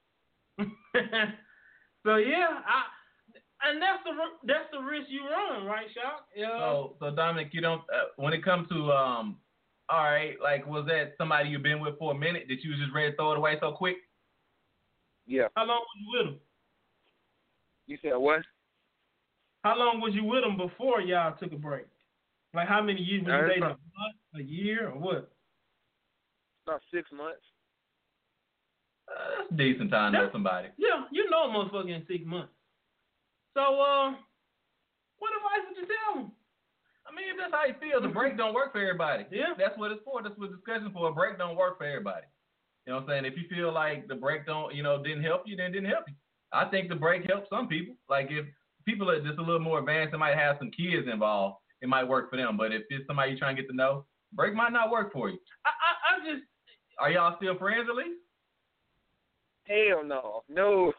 So yeah, I and that's the that's the risk you run, right, Shock? Yeah. So, so Dominic, you don't uh, when it comes to um, all right, like was that somebody you've been with for a minute that you was just ready to throw it away so quick? Yeah. How long was you with him? You said what? How long was you with him before y'all took a break? Like how many years were you Uh, dating? A about- month, a year, or what? About six months. Uh, that's a decent time to know That's- somebody. Yeah, you know a motherfucker in six months. So, uh, what advice would you tell him? I mean, if that's how you feel, the break don't work for everybody. Yeah. That's what it's for. That's what discussion's for. A break don't work for everybody. You know what I'm saying? If you feel like the break don't, you know, didn't help you, then it didn't help you. I think the break helps some people. Like if people are just a little more advanced and might have some kids involved, it might work for them. But if it's somebody you're trying to get to know, break might not work for you. I, I, I just. Are y'all still friends at least? Hell no. No.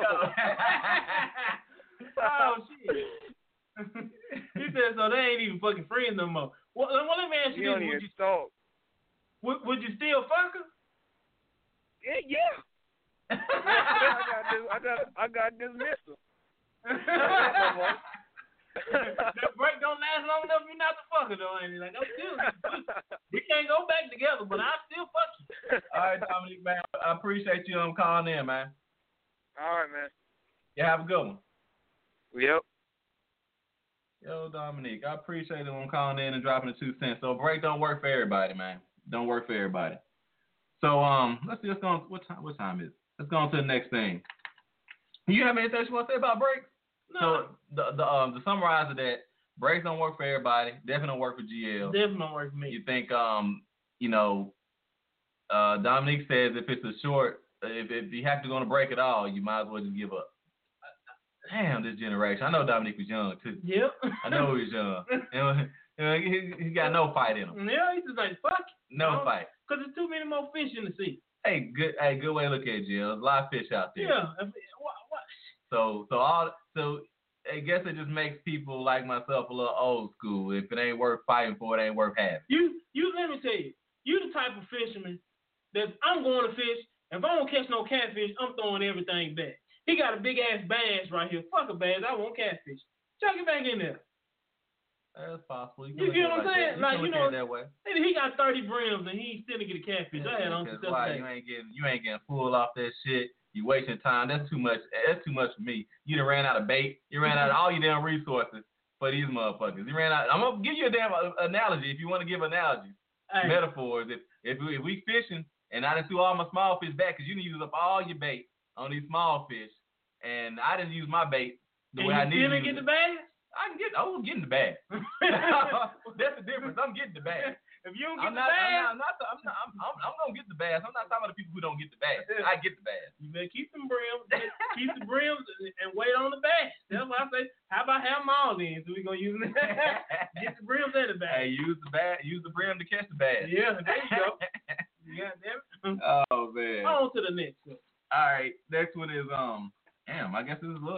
Oh shit. He said so. They ain't even fucking friends no more. Well, well let me ask you You don't this: even would you, talk. would, would you still fuck her? Yeah, yeah. I got this. I got. I got dismissal. That break don't last long enough for you not to fuck her though, ain't it? Like I'm still, we can't go back together, but I still fuck you. All right, Dominic, man. I appreciate you um, calling in, man. All right, man. You have a good one. Yep. Yo, Dominique, I appreciate it when calling in and dropping the two cents. So break don't work for everybody, man. Don't work for everybody. So um, let's just go. What time? What time is it? Let's go on to the next thing. You have anything you want to say about breaks? No. So the the um to summarize of that, breaks don't work for everybody. Definitely don't work for G L. Definitely don't work for me. You think um you know, uh Dominique says if it's a short, if if you have to go on a break at all, you might as well just give up. Damn, this generation. I know Dominique was young too. Yep. I know he was young. And, uh, he, he got no fight in him. Yeah, he's just like fuck. No you know? fight. Cause there's too many more fish in the sea. Hey, good. Hey, good way to look at it, Jill. There's a lot of fish out there. Yeah. If, what, what? So, so all, so I guess it just makes people like myself a little old school. If it ain't worth fighting for, it ain't worth having. You, you. Let me tell you, you the type of fisherman that I'm going to fish. If I don't catch no catfish, I'm throwing everything back. He got a big ass bass right here. Fuck a bass. I want catfish. Chuck it back in there. That's possible. You, You get what I'm saying? Like, you know, that way. He got thirty brims and he still didn't get a catfish. I had on Because to why you ain't getting you ain't getting full off that shit. You wasting time. That's too much. That's too much for me. You done ran out of bait. You ran out of all your damn resources for these motherfuckers. You ran out. I'm gonna give you a damn analogy if you want to give analogies, Hey. metaphors. If if we, if we fishing and I done threw all my small fish back because you done used up all your bait on these small fish, and I didn't use my bait the and way you I need still to. didn't get use the it. bass? I can get. I was getting the bag. That's the difference. I'm getting the bag. If you don't get I'm the not, bass, I'm not. I'm not. I'm, I'm, I'm gonna get the bass. I'm not talking about the people who don't get the bass. I get the bass. you better keep them brims. Keep the brims and, and wait on the bass. That's why I say, how about have them all then? So we gonna use them. Get the brims and the bass. Hey, use the bass. Use the brim to catch the bass. Yeah, there you go. Yeah, damn it. Oh man. On to the next one. All right. Next one is um. Damn. I guess this is a little. This,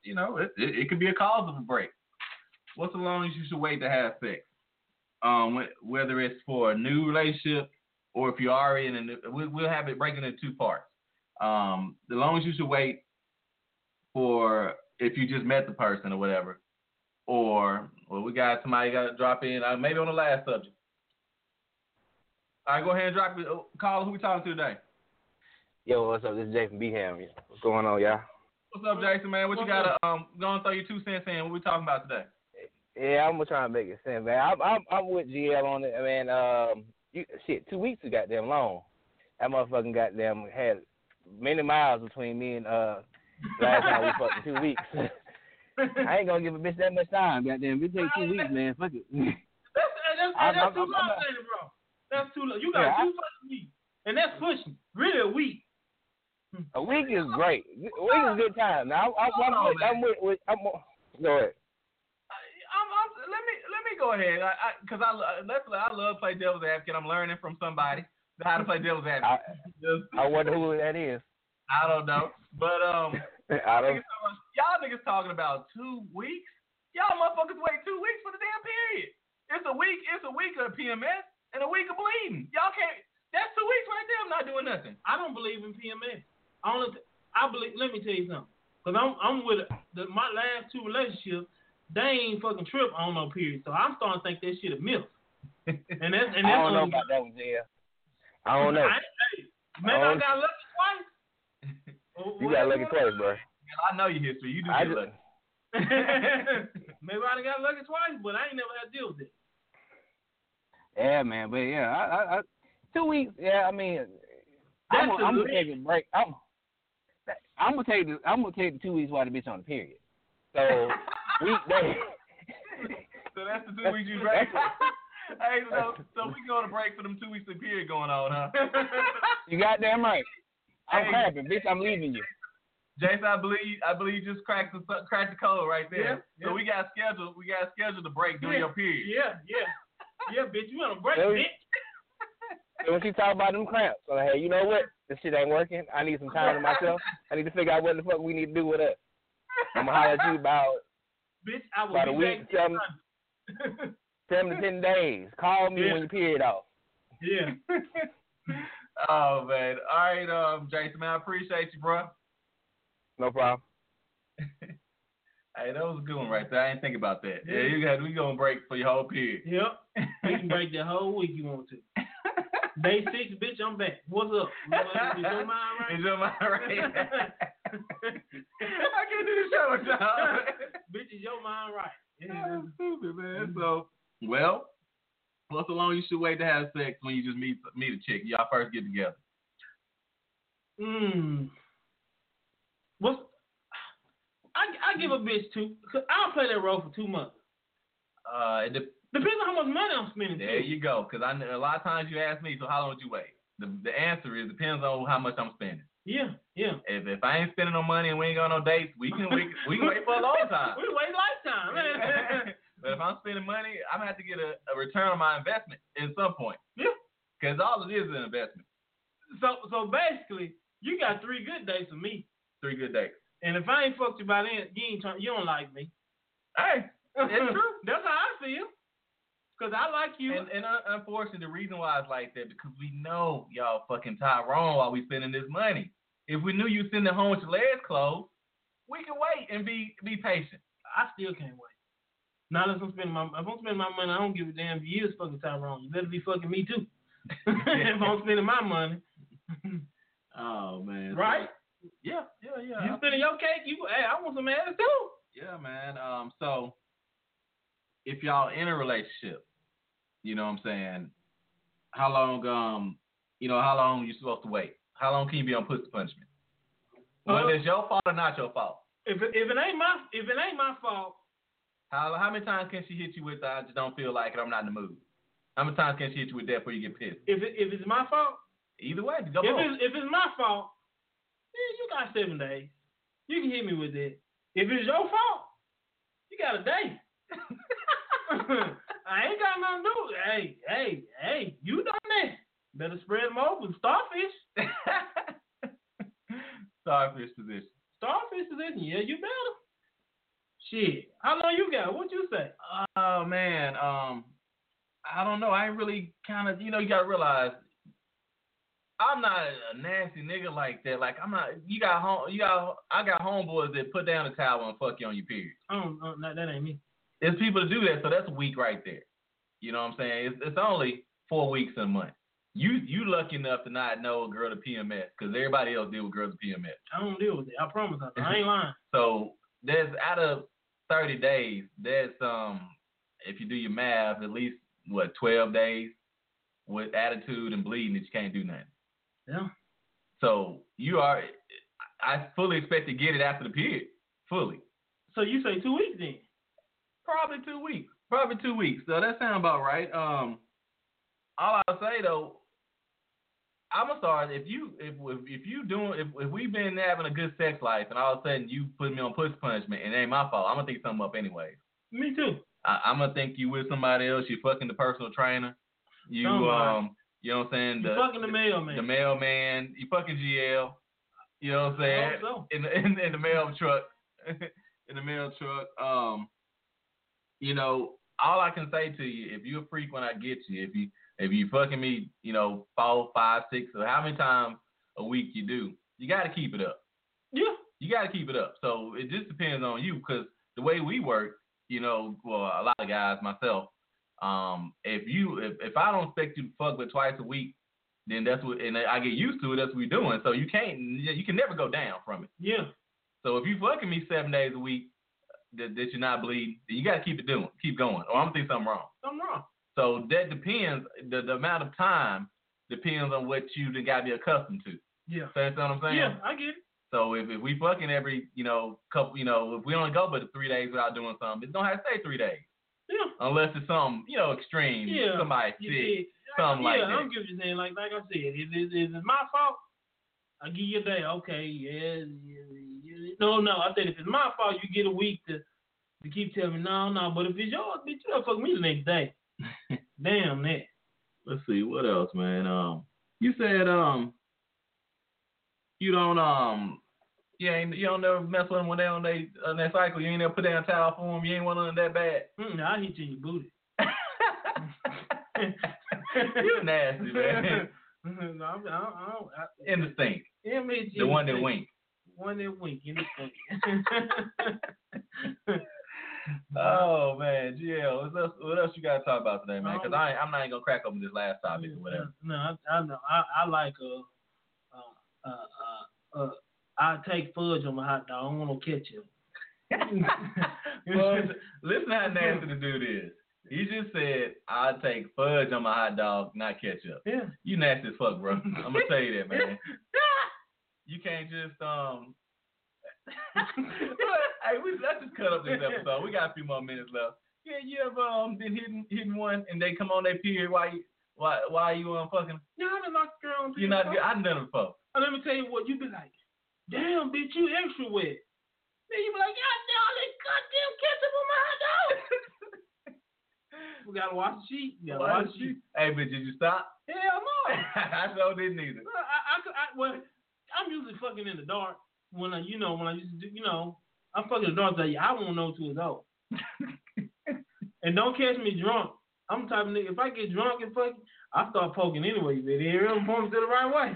you know, it, it, it could be a cause of a break. What's the longest you should wait to have sex? Um, whether it's for a new relationship or if you're already in a new, we'll, we'll have it breaking into two parts. Um, the longest you should wait for if you just met the person or whatever, or well, we got somebody got to drop in, uh, maybe on the last subject. All right, go ahead and drop it. Call who we talking to today. Yo, what's up? This is Jason Beham. What's going on, y'all? What's up, Jason, man? What you got to um, go and throw your two cents in? What we talking about today? Yeah, I'm gonna try and make it sense, man. I'm I'm, I'm with G L on it, man. Um, you, shit, two weeks is goddamn long. That motherfucking goddamn had many miles between me and uh last time we fucked in two weeks. I ain't gonna give a bitch that much time, goddamn. It take two weeks, man. Fuck it. That's that's, that's, that's too long, bro. That's too long. You got yeah, two fucking weeks, and that's pushing. Really, a week. A week is great. A week is a good time. Now I, I, I'm, I'm, with, I'm with, with I'm. Go ahead. I'm, I'm, let me let me go ahead, I, I, cause I, I love play devil's advocate. I'm learning from somebody how to play devil's advocate. I, I wonder who that is. I don't know, but um, I don't. Niggas talking, y'all niggas talking about two weeks. Y'all motherfuckers wait two weeks for the damn period. It's a week. It's a week of P M S and a week of bleeding. Y'all can't. That's two weeks right there. I'm not doing nothing. I don't believe in P M S. I only. I believe. Let me tell you something. Cause I'm I'm with the, my last two relationships. They ain't fucking trip on no period, so I'm starting to think that shit a myth. And that's and that's I don't know about that one, yeah. I don't know. I, hey, maybe I, I got lucky twice. You got lucky twice, bro. I know your history. You do I get just, lucky. Maybe I got lucky twice, but I ain't never had to deal with it. Yeah, man, but yeah, I, I, I, two weeks. Yeah, I mean, I'm, I'm gonna take a break. I'm, I'm gonna take the, I'm gonna take the two weeks while the bitch on the period. So. Weekday. So that's the two weeks you break. Hey, so so we go to break for them two weeks of period going on, huh? You goddamn right. I'm hey, clapping, bitch. I'm leaving you. Jason, I believe I believe you just cracked the cracked the code right there. Yeah, so yeah. we got scheduled we got scheduled to break during yeah, your period. Yeah, yeah, yeah, bitch. You want to break, so, bitch? So when she talk about them cramps, so like, hey, you know what? This shit ain't working. I need some time to myself. I need to figure out what the fuck we need to do with us. I'm gonna holler at you about. Bitch, I will about be a week, back seven, seven to ten days. Call me yeah. when your period off. Yeah. Oh man. All right, um, Jason, man, I appreciate you, bro. No problem. Hey, that was a good one right there. I didn't think about that. Yeah, you got we gonna break for your whole period. Yep. You can break that whole week you want to. Day six, bitch, I'm back. What's up? Is your mind right? Is your mind right? I can't do this show with y'all. Bitch, is your mind right? Yeah, that's stupid, man. So, well, what's the long you should wait to have sex when you just meet meet a chick? Y'all first get together. Hmm. What's I I give a bitch two. Cause I'll play that role for two months. Uh, it de- depends on how much money I'm spending. There too. you go. Cause I a lot of times you ask me, so how long would you wait? The the answer is depends on how much I'm spending. Yeah, yeah. If if I ain't spending no money and we ain't got no dates, we can we, we can wait for a long time. We wait lifetime, man. But if I'm spending money, I'm gonna have to get a, a return on my investment at some point. Yeah. Cause all it is is an investment. So so basically, you got three good dates with me. Three good dates. And if I ain't fucked you by then, you ain't trying, you don't like me. Hey, it's true. That's how I feel. Cause I like you. And, and uh, unfortunately, the reason why it's like that because we know y'all fucking Tyrone while we spending this money. If we knew you sitting at home with your legs closed, we can wait and be be patient. I still can't wait. Now unless I'm spending my, if I'm spending my money, I don't give a damn if you is fucking Tyrone. You better be fucking me too. If I'm spending my money. Oh man. Right? So, yeah, yeah, yeah. You spending your cake? You, hey, I want some ass too. Yeah, man. Um, so if y'all in a relationship, you know what I'm saying, how long um you know, how long you supposed to wait? How long can you be on pussy punishment? Whether uh, it's your fault or not your fault. If it, if it ain't my if it ain't my fault. How how many times can she hit you with I just don't feel like it, I'm not in the mood? How many times can she hit you with that before you get pissed? If it, if it's my fault? Either way, go if it's, if it's my fault, yeah, you got seven days. You can hit me with that. If it's your fault, you got a day. I ain't got nothing to do with it. Hey, hey, hey, you done that. Better spread them open. Starfish. Starfish position. Starfish position. Yeah, you better. Shit. How long you got? What you say? Oh man, um, I don't know. I ain't really kind of, you know, you gotta realize, I'm not a nasty nigga like that. Like I'm not. You got home. You got. I got homeboys that put down the towel and fuck you on your period. Oh, no, no, that ain't me. There's people that do that, so that's a week right there. You know what I'm saying? It's, it's only four weeks in a month. You you lucky enough to not know a girl to P M S because everybody else deal with girls to P M S. I don't deal with it. I promise. I, I ain't lying. So there's out of thirty days, there's um if you do your math, at least what twelve days with attitude and bleeding that you can't do nothing. Yeah. So you are. I fully expect to get it after the period, fully. So you say two weeks then? Probably two weeks. Probably two weeks. So that sounds about right. Um, all I'll say though, I'm gonna start. If you if if, if you doing if, if we've been having a good sex life and all of a sudden you put me on pussy punishment and it ain't my fault, I'm gonna think something up anyway. Me too. I, I'm gonna think you with somebody else. You fucking the personal trainer. You Somebody. um. You know what I'm saying? You the, fucking the mailman. The mailman. You fucking G L. You know what I'm saying? I hope so. In the in, in the mail truck. in the mail truck. Um. You know, all I can say to you, if you're a freak when I get you, if you if you fucking me, you know, four, five, six, or how many times a week you do, you got to keep it up. Yeah. You got to keep it up. So it just depends on you, because the way we work, you know, well, a lot of guys, myself, um, if you if, if I don't expect you to fuck with twice a week, then that's what, and I get used to it. That's what we're doing. So you can't, you can never go down from it. Yeah. So if you fucking me seven days a week, that, that you're not bleeding, then you got to keep it doing, keep going, or I'm gonna think something wrong. Something wrong. So that depends. The, the amount of time depends on what you got to be accustomed to. Yeah. So that's what I'm saying. Yeah, I get it. So if, if we fucking every, you know, couple, you know, if we only go but three days without doing something, it don't have to stay three days. Yeah. Unless it's some, you know, extreme, yeah. somebody sick, something yeah, like that. Yeah, I don't get what you're saying. Like, like I said, if, if, if it's my fault, I give you a day. Okay, yeah, yeah, yeah. No, no. I said if it's my fault, you get a week to to keep telling me no, no. But if it's yours, bitch, you don't fuck me the next day. Damn that. Let's see what else, man. Um, you said um, you don't um, you ain't you don't never mess with them when they on they on that cycle. You ain't never put down a towel for them. You ain't one of them that bad. Mm, I hit you in your booty. You nasty, man. No, I don't. I don't I, in the stink. M H G the one that wink. One that wink in the stink. Oh man, G L, what else, what else you gotta talk about today, man? Because I ain't, I'm not even gonna crack open this last topic or whatever. No, I, I know. I, I like uh, uh, uh, uh, uh, I take fudge on my hot dog. I don't want no ketchup. Well, listen how nasty the dude is. He just said, I'll take fudge on my hot dog, not ketchup. Yeah. You nasty as fuck, bro. I'm gonna tell you that, man. You can't just um. Hey, we, let's just cut up this episode. We got a few more minutes left. Yeah, you ever um been hitting hitting one and they come on their period while you why why you um fucking? Yeah, I done knocked a girl on. You're not good. I've done it before. And let me tell you what, you be like, damn, bitch, you extra wet. Then you be like, God damn, all that goddamn ketchup on my hot dog. We gotta wash the sheet. You gotta wash the sheet. Hey, but did you stop? Hell no. I sure didn't either. I, I, I, well, I'm usually fucking in the dark when I, you know, when I used to do, you know, I'm fucking in the dark. Like, I won't know till it's over. And don't catch me drunk. I'm the type of nigga, if I get drunk and fucking, I start poking anyway, baby. I'm pointing to the right way.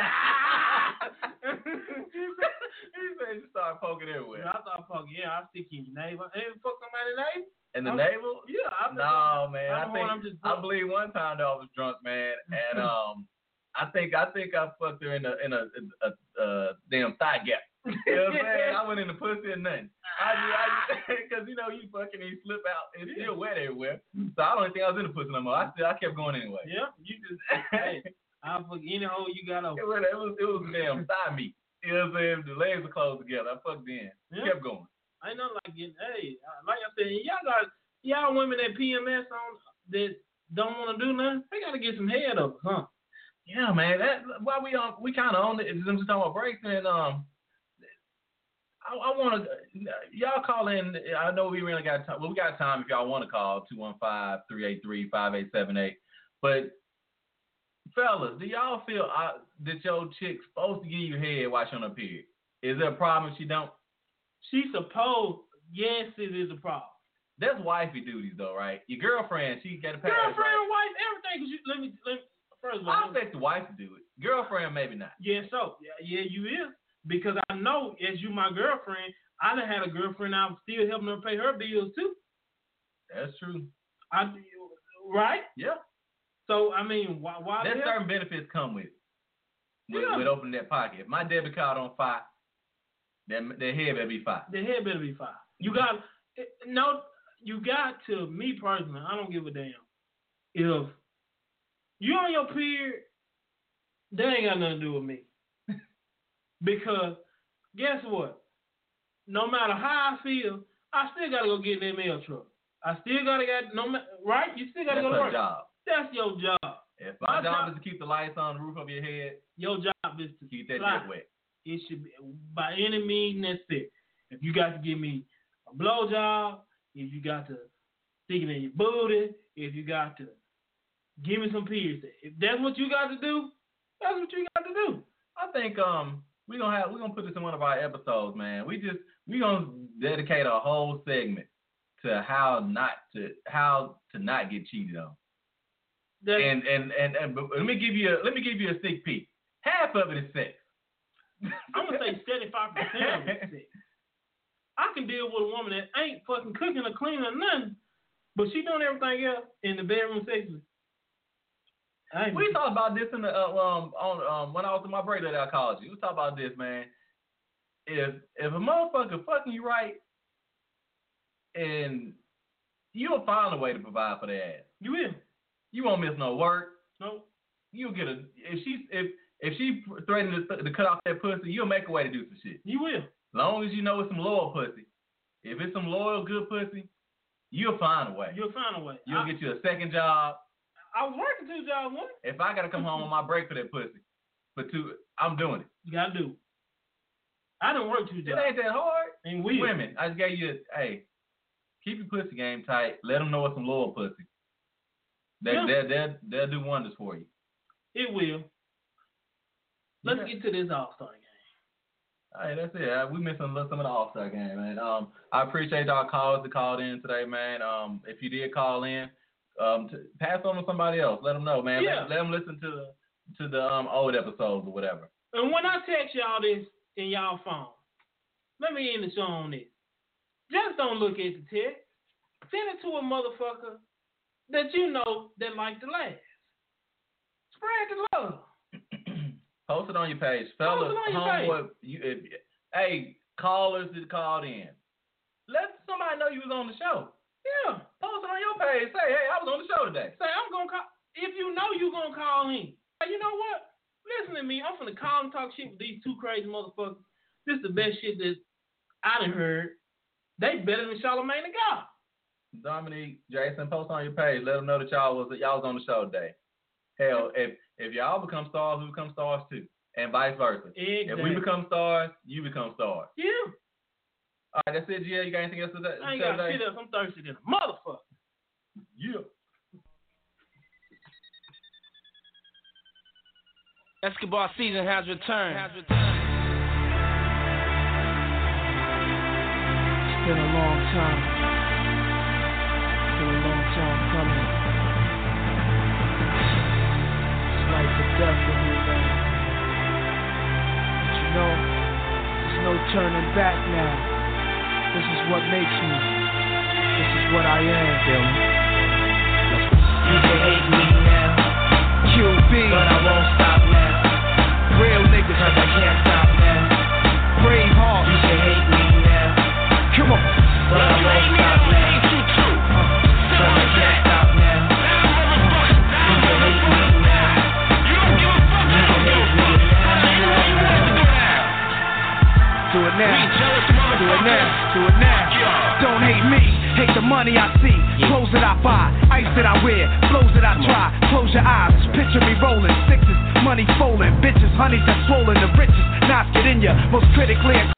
You said you start poking everywhere. Yeah, I start poking. Yeah, I stick in your navel. Hey, fuck somebody in the navel? In the I'm, navel? Yeah. I'm no, man. I'm I think I'm just I believe one time that I was drunk, man, and um, I think I think I fucked her in a in a, a, a, a damn thigh gap. You know what I'm saying? I went in the pussy or nothing. I because you know you fucking and you slip out, it's still wet everywhere. So I don't think I was in the pussy no more. I still I kept going anyway. Yeah, you just hey, I'll fuck any hole you got over. It was it was, it was damn thigh meat. You know what I'm saying? The legs were close together. I fucked in. Yeah. Kept going. Ain't nothing like getting. Hey, like I said, y'all got y'all women that P M S on that don't want to do nothing. They got to get some head up, huh? Yeah, man. That why we on we kind of on it. I'm just talking about breaks and um. I, I want to, y'all call in. I know we really got time. Well, we got time if y'all want to call two one five, three eight three, five eight seven eight. But, fellas, do y'all feel uh, that your chick's supposed to give you head while she on her period? Is there a problem if she don't? She's supposed, yes, it is a problem. That's wifey duties, though, right? Your girlfriend, she got to pay. Girlfriend, right? wife, everything. Cause you, let me, let me, first of all, I expect the wife to do it. Girlfriend, maybe not. Yeah, so yeah, yeah, you is because I know as you my girlfriend, I done had a girlfriend. I'm still helping her pay her bills too. That's true. I right? Yeah. So I mean, why? why There's certain benefits come with it. With, yeah. with opening that pocket. If my debit card on fire, then the head better be fire. The head better be fire. You got no. You got to me personally. I don't give a damn if you on your period. That ain't got nothing to do with me. Because guess what? No matter how I feel, I still gotta go get in that mail truck. I still gotta get no matter right. You still gotta That's go to her work. job. That's your job. If my, my job, job is to keep the lights on the roof of your head, your job is to keep that fly. jet wet. It should be by any means necessary. If you got to give me a blowjob, if you got to stick it in your booty, if you got to give me some piercing, if that's what you got to do, that's what you got to do. I think um we gonna have we gonna put this in one of our episodes, man. We just we gonna dedicate a whole segment to how not to how to not get cheated on. That's, and and and, and but let me give you a, let me give you a sneak peek. Half of it is sex. I'm gonna say seventy-five percent of it is sex. I can deal with a woman that ain't fucking cooking or cleaning or nothing, but she doing everything else in the bedroom sexually. We talked about this in the uh, um on um when I was in my break that I called you. We talked about this, man. If if a motherfucker fucking you right, and you'll find a way to provide for their ass. You will. You won't miss no work. No. You'll get a if she if if she threatened to, to cut off that pussy, you'll make a way to do some shit. You will. As long as you know it's some loyal pussy. If it's some loyal good pussy, you'll find a way. You'll find a way. You'll I, get you a second job. I was working two jobs once. If I gotta come home on my break for that pussy, for two, I'm doing it. You gotta do. I didn't work two jobs. It ain't that hard. And we women, I just gave you, a, hey, keep your pussy game tight. Let them know it's some loyal pussy. They, yeah. they'll, they'll, they'll do wonders for you. It will. Let's yeah. get to this All-Star game. All right, that's it. We missed some, some of the All-Star game, man. Um, I appreciate y'all callers that called in today, man. Um, if you did call in, um, to pass on to somebody else. Let them know, man. Yeah. Let, let them listen to the to the um old episodes or whatever. And when I text y'all this in y'all phone, let me end the show on this. Just don't look at the text. Send it to a motherfucker that you know that like to laugh. Spread the love. Post it on your page. Fellas, homeboy, you, if, hey, callers that called in. Let somebody know you was on the show. Yeah. Post it on your page. Say, hey, I was on the show today. Say, I'm going to call. If you know you going to call in. Hey, you know what? Listen to me. I'm finna call and talk shit with these two crazy motherfuckers. This is the best shit that I done heard. They better than Charlamagne the God. Dominique, Jason, post on your page. Let them know that y'all was y'all was on the show today. Hell, if if y'all become stars, we become stars too, and vice versa. Exactly. If we become stars, you become stars. Yeah. All right, that's it, G L. You got anything else to say? I ain't got shit else. I'm thirsty than a motherfucker. Yeah. Basketball season has returned. Has returned. It's been a long time. It's been a long time coming. It's life or death for me, man. But you know, there's no turning back now. This is what makes me. This is what I am, Dylan. You can hate me now, Q B, but I won't stop now. Real niggas, cause I can't stop now. Brave heart, you can hate me now. Come on, but I won't stop now. Cause I can't stop now. You can hate me now. You can hate me now. Do it now, do it now, do it now. Don't hate me, hate the money I see. Clothes that I buy, ice that I wear, flows that I try. Close your eyes, picture me rolling sixes, money folding, bitches, honeys that swollen, the richest. Knots get in ya, most critically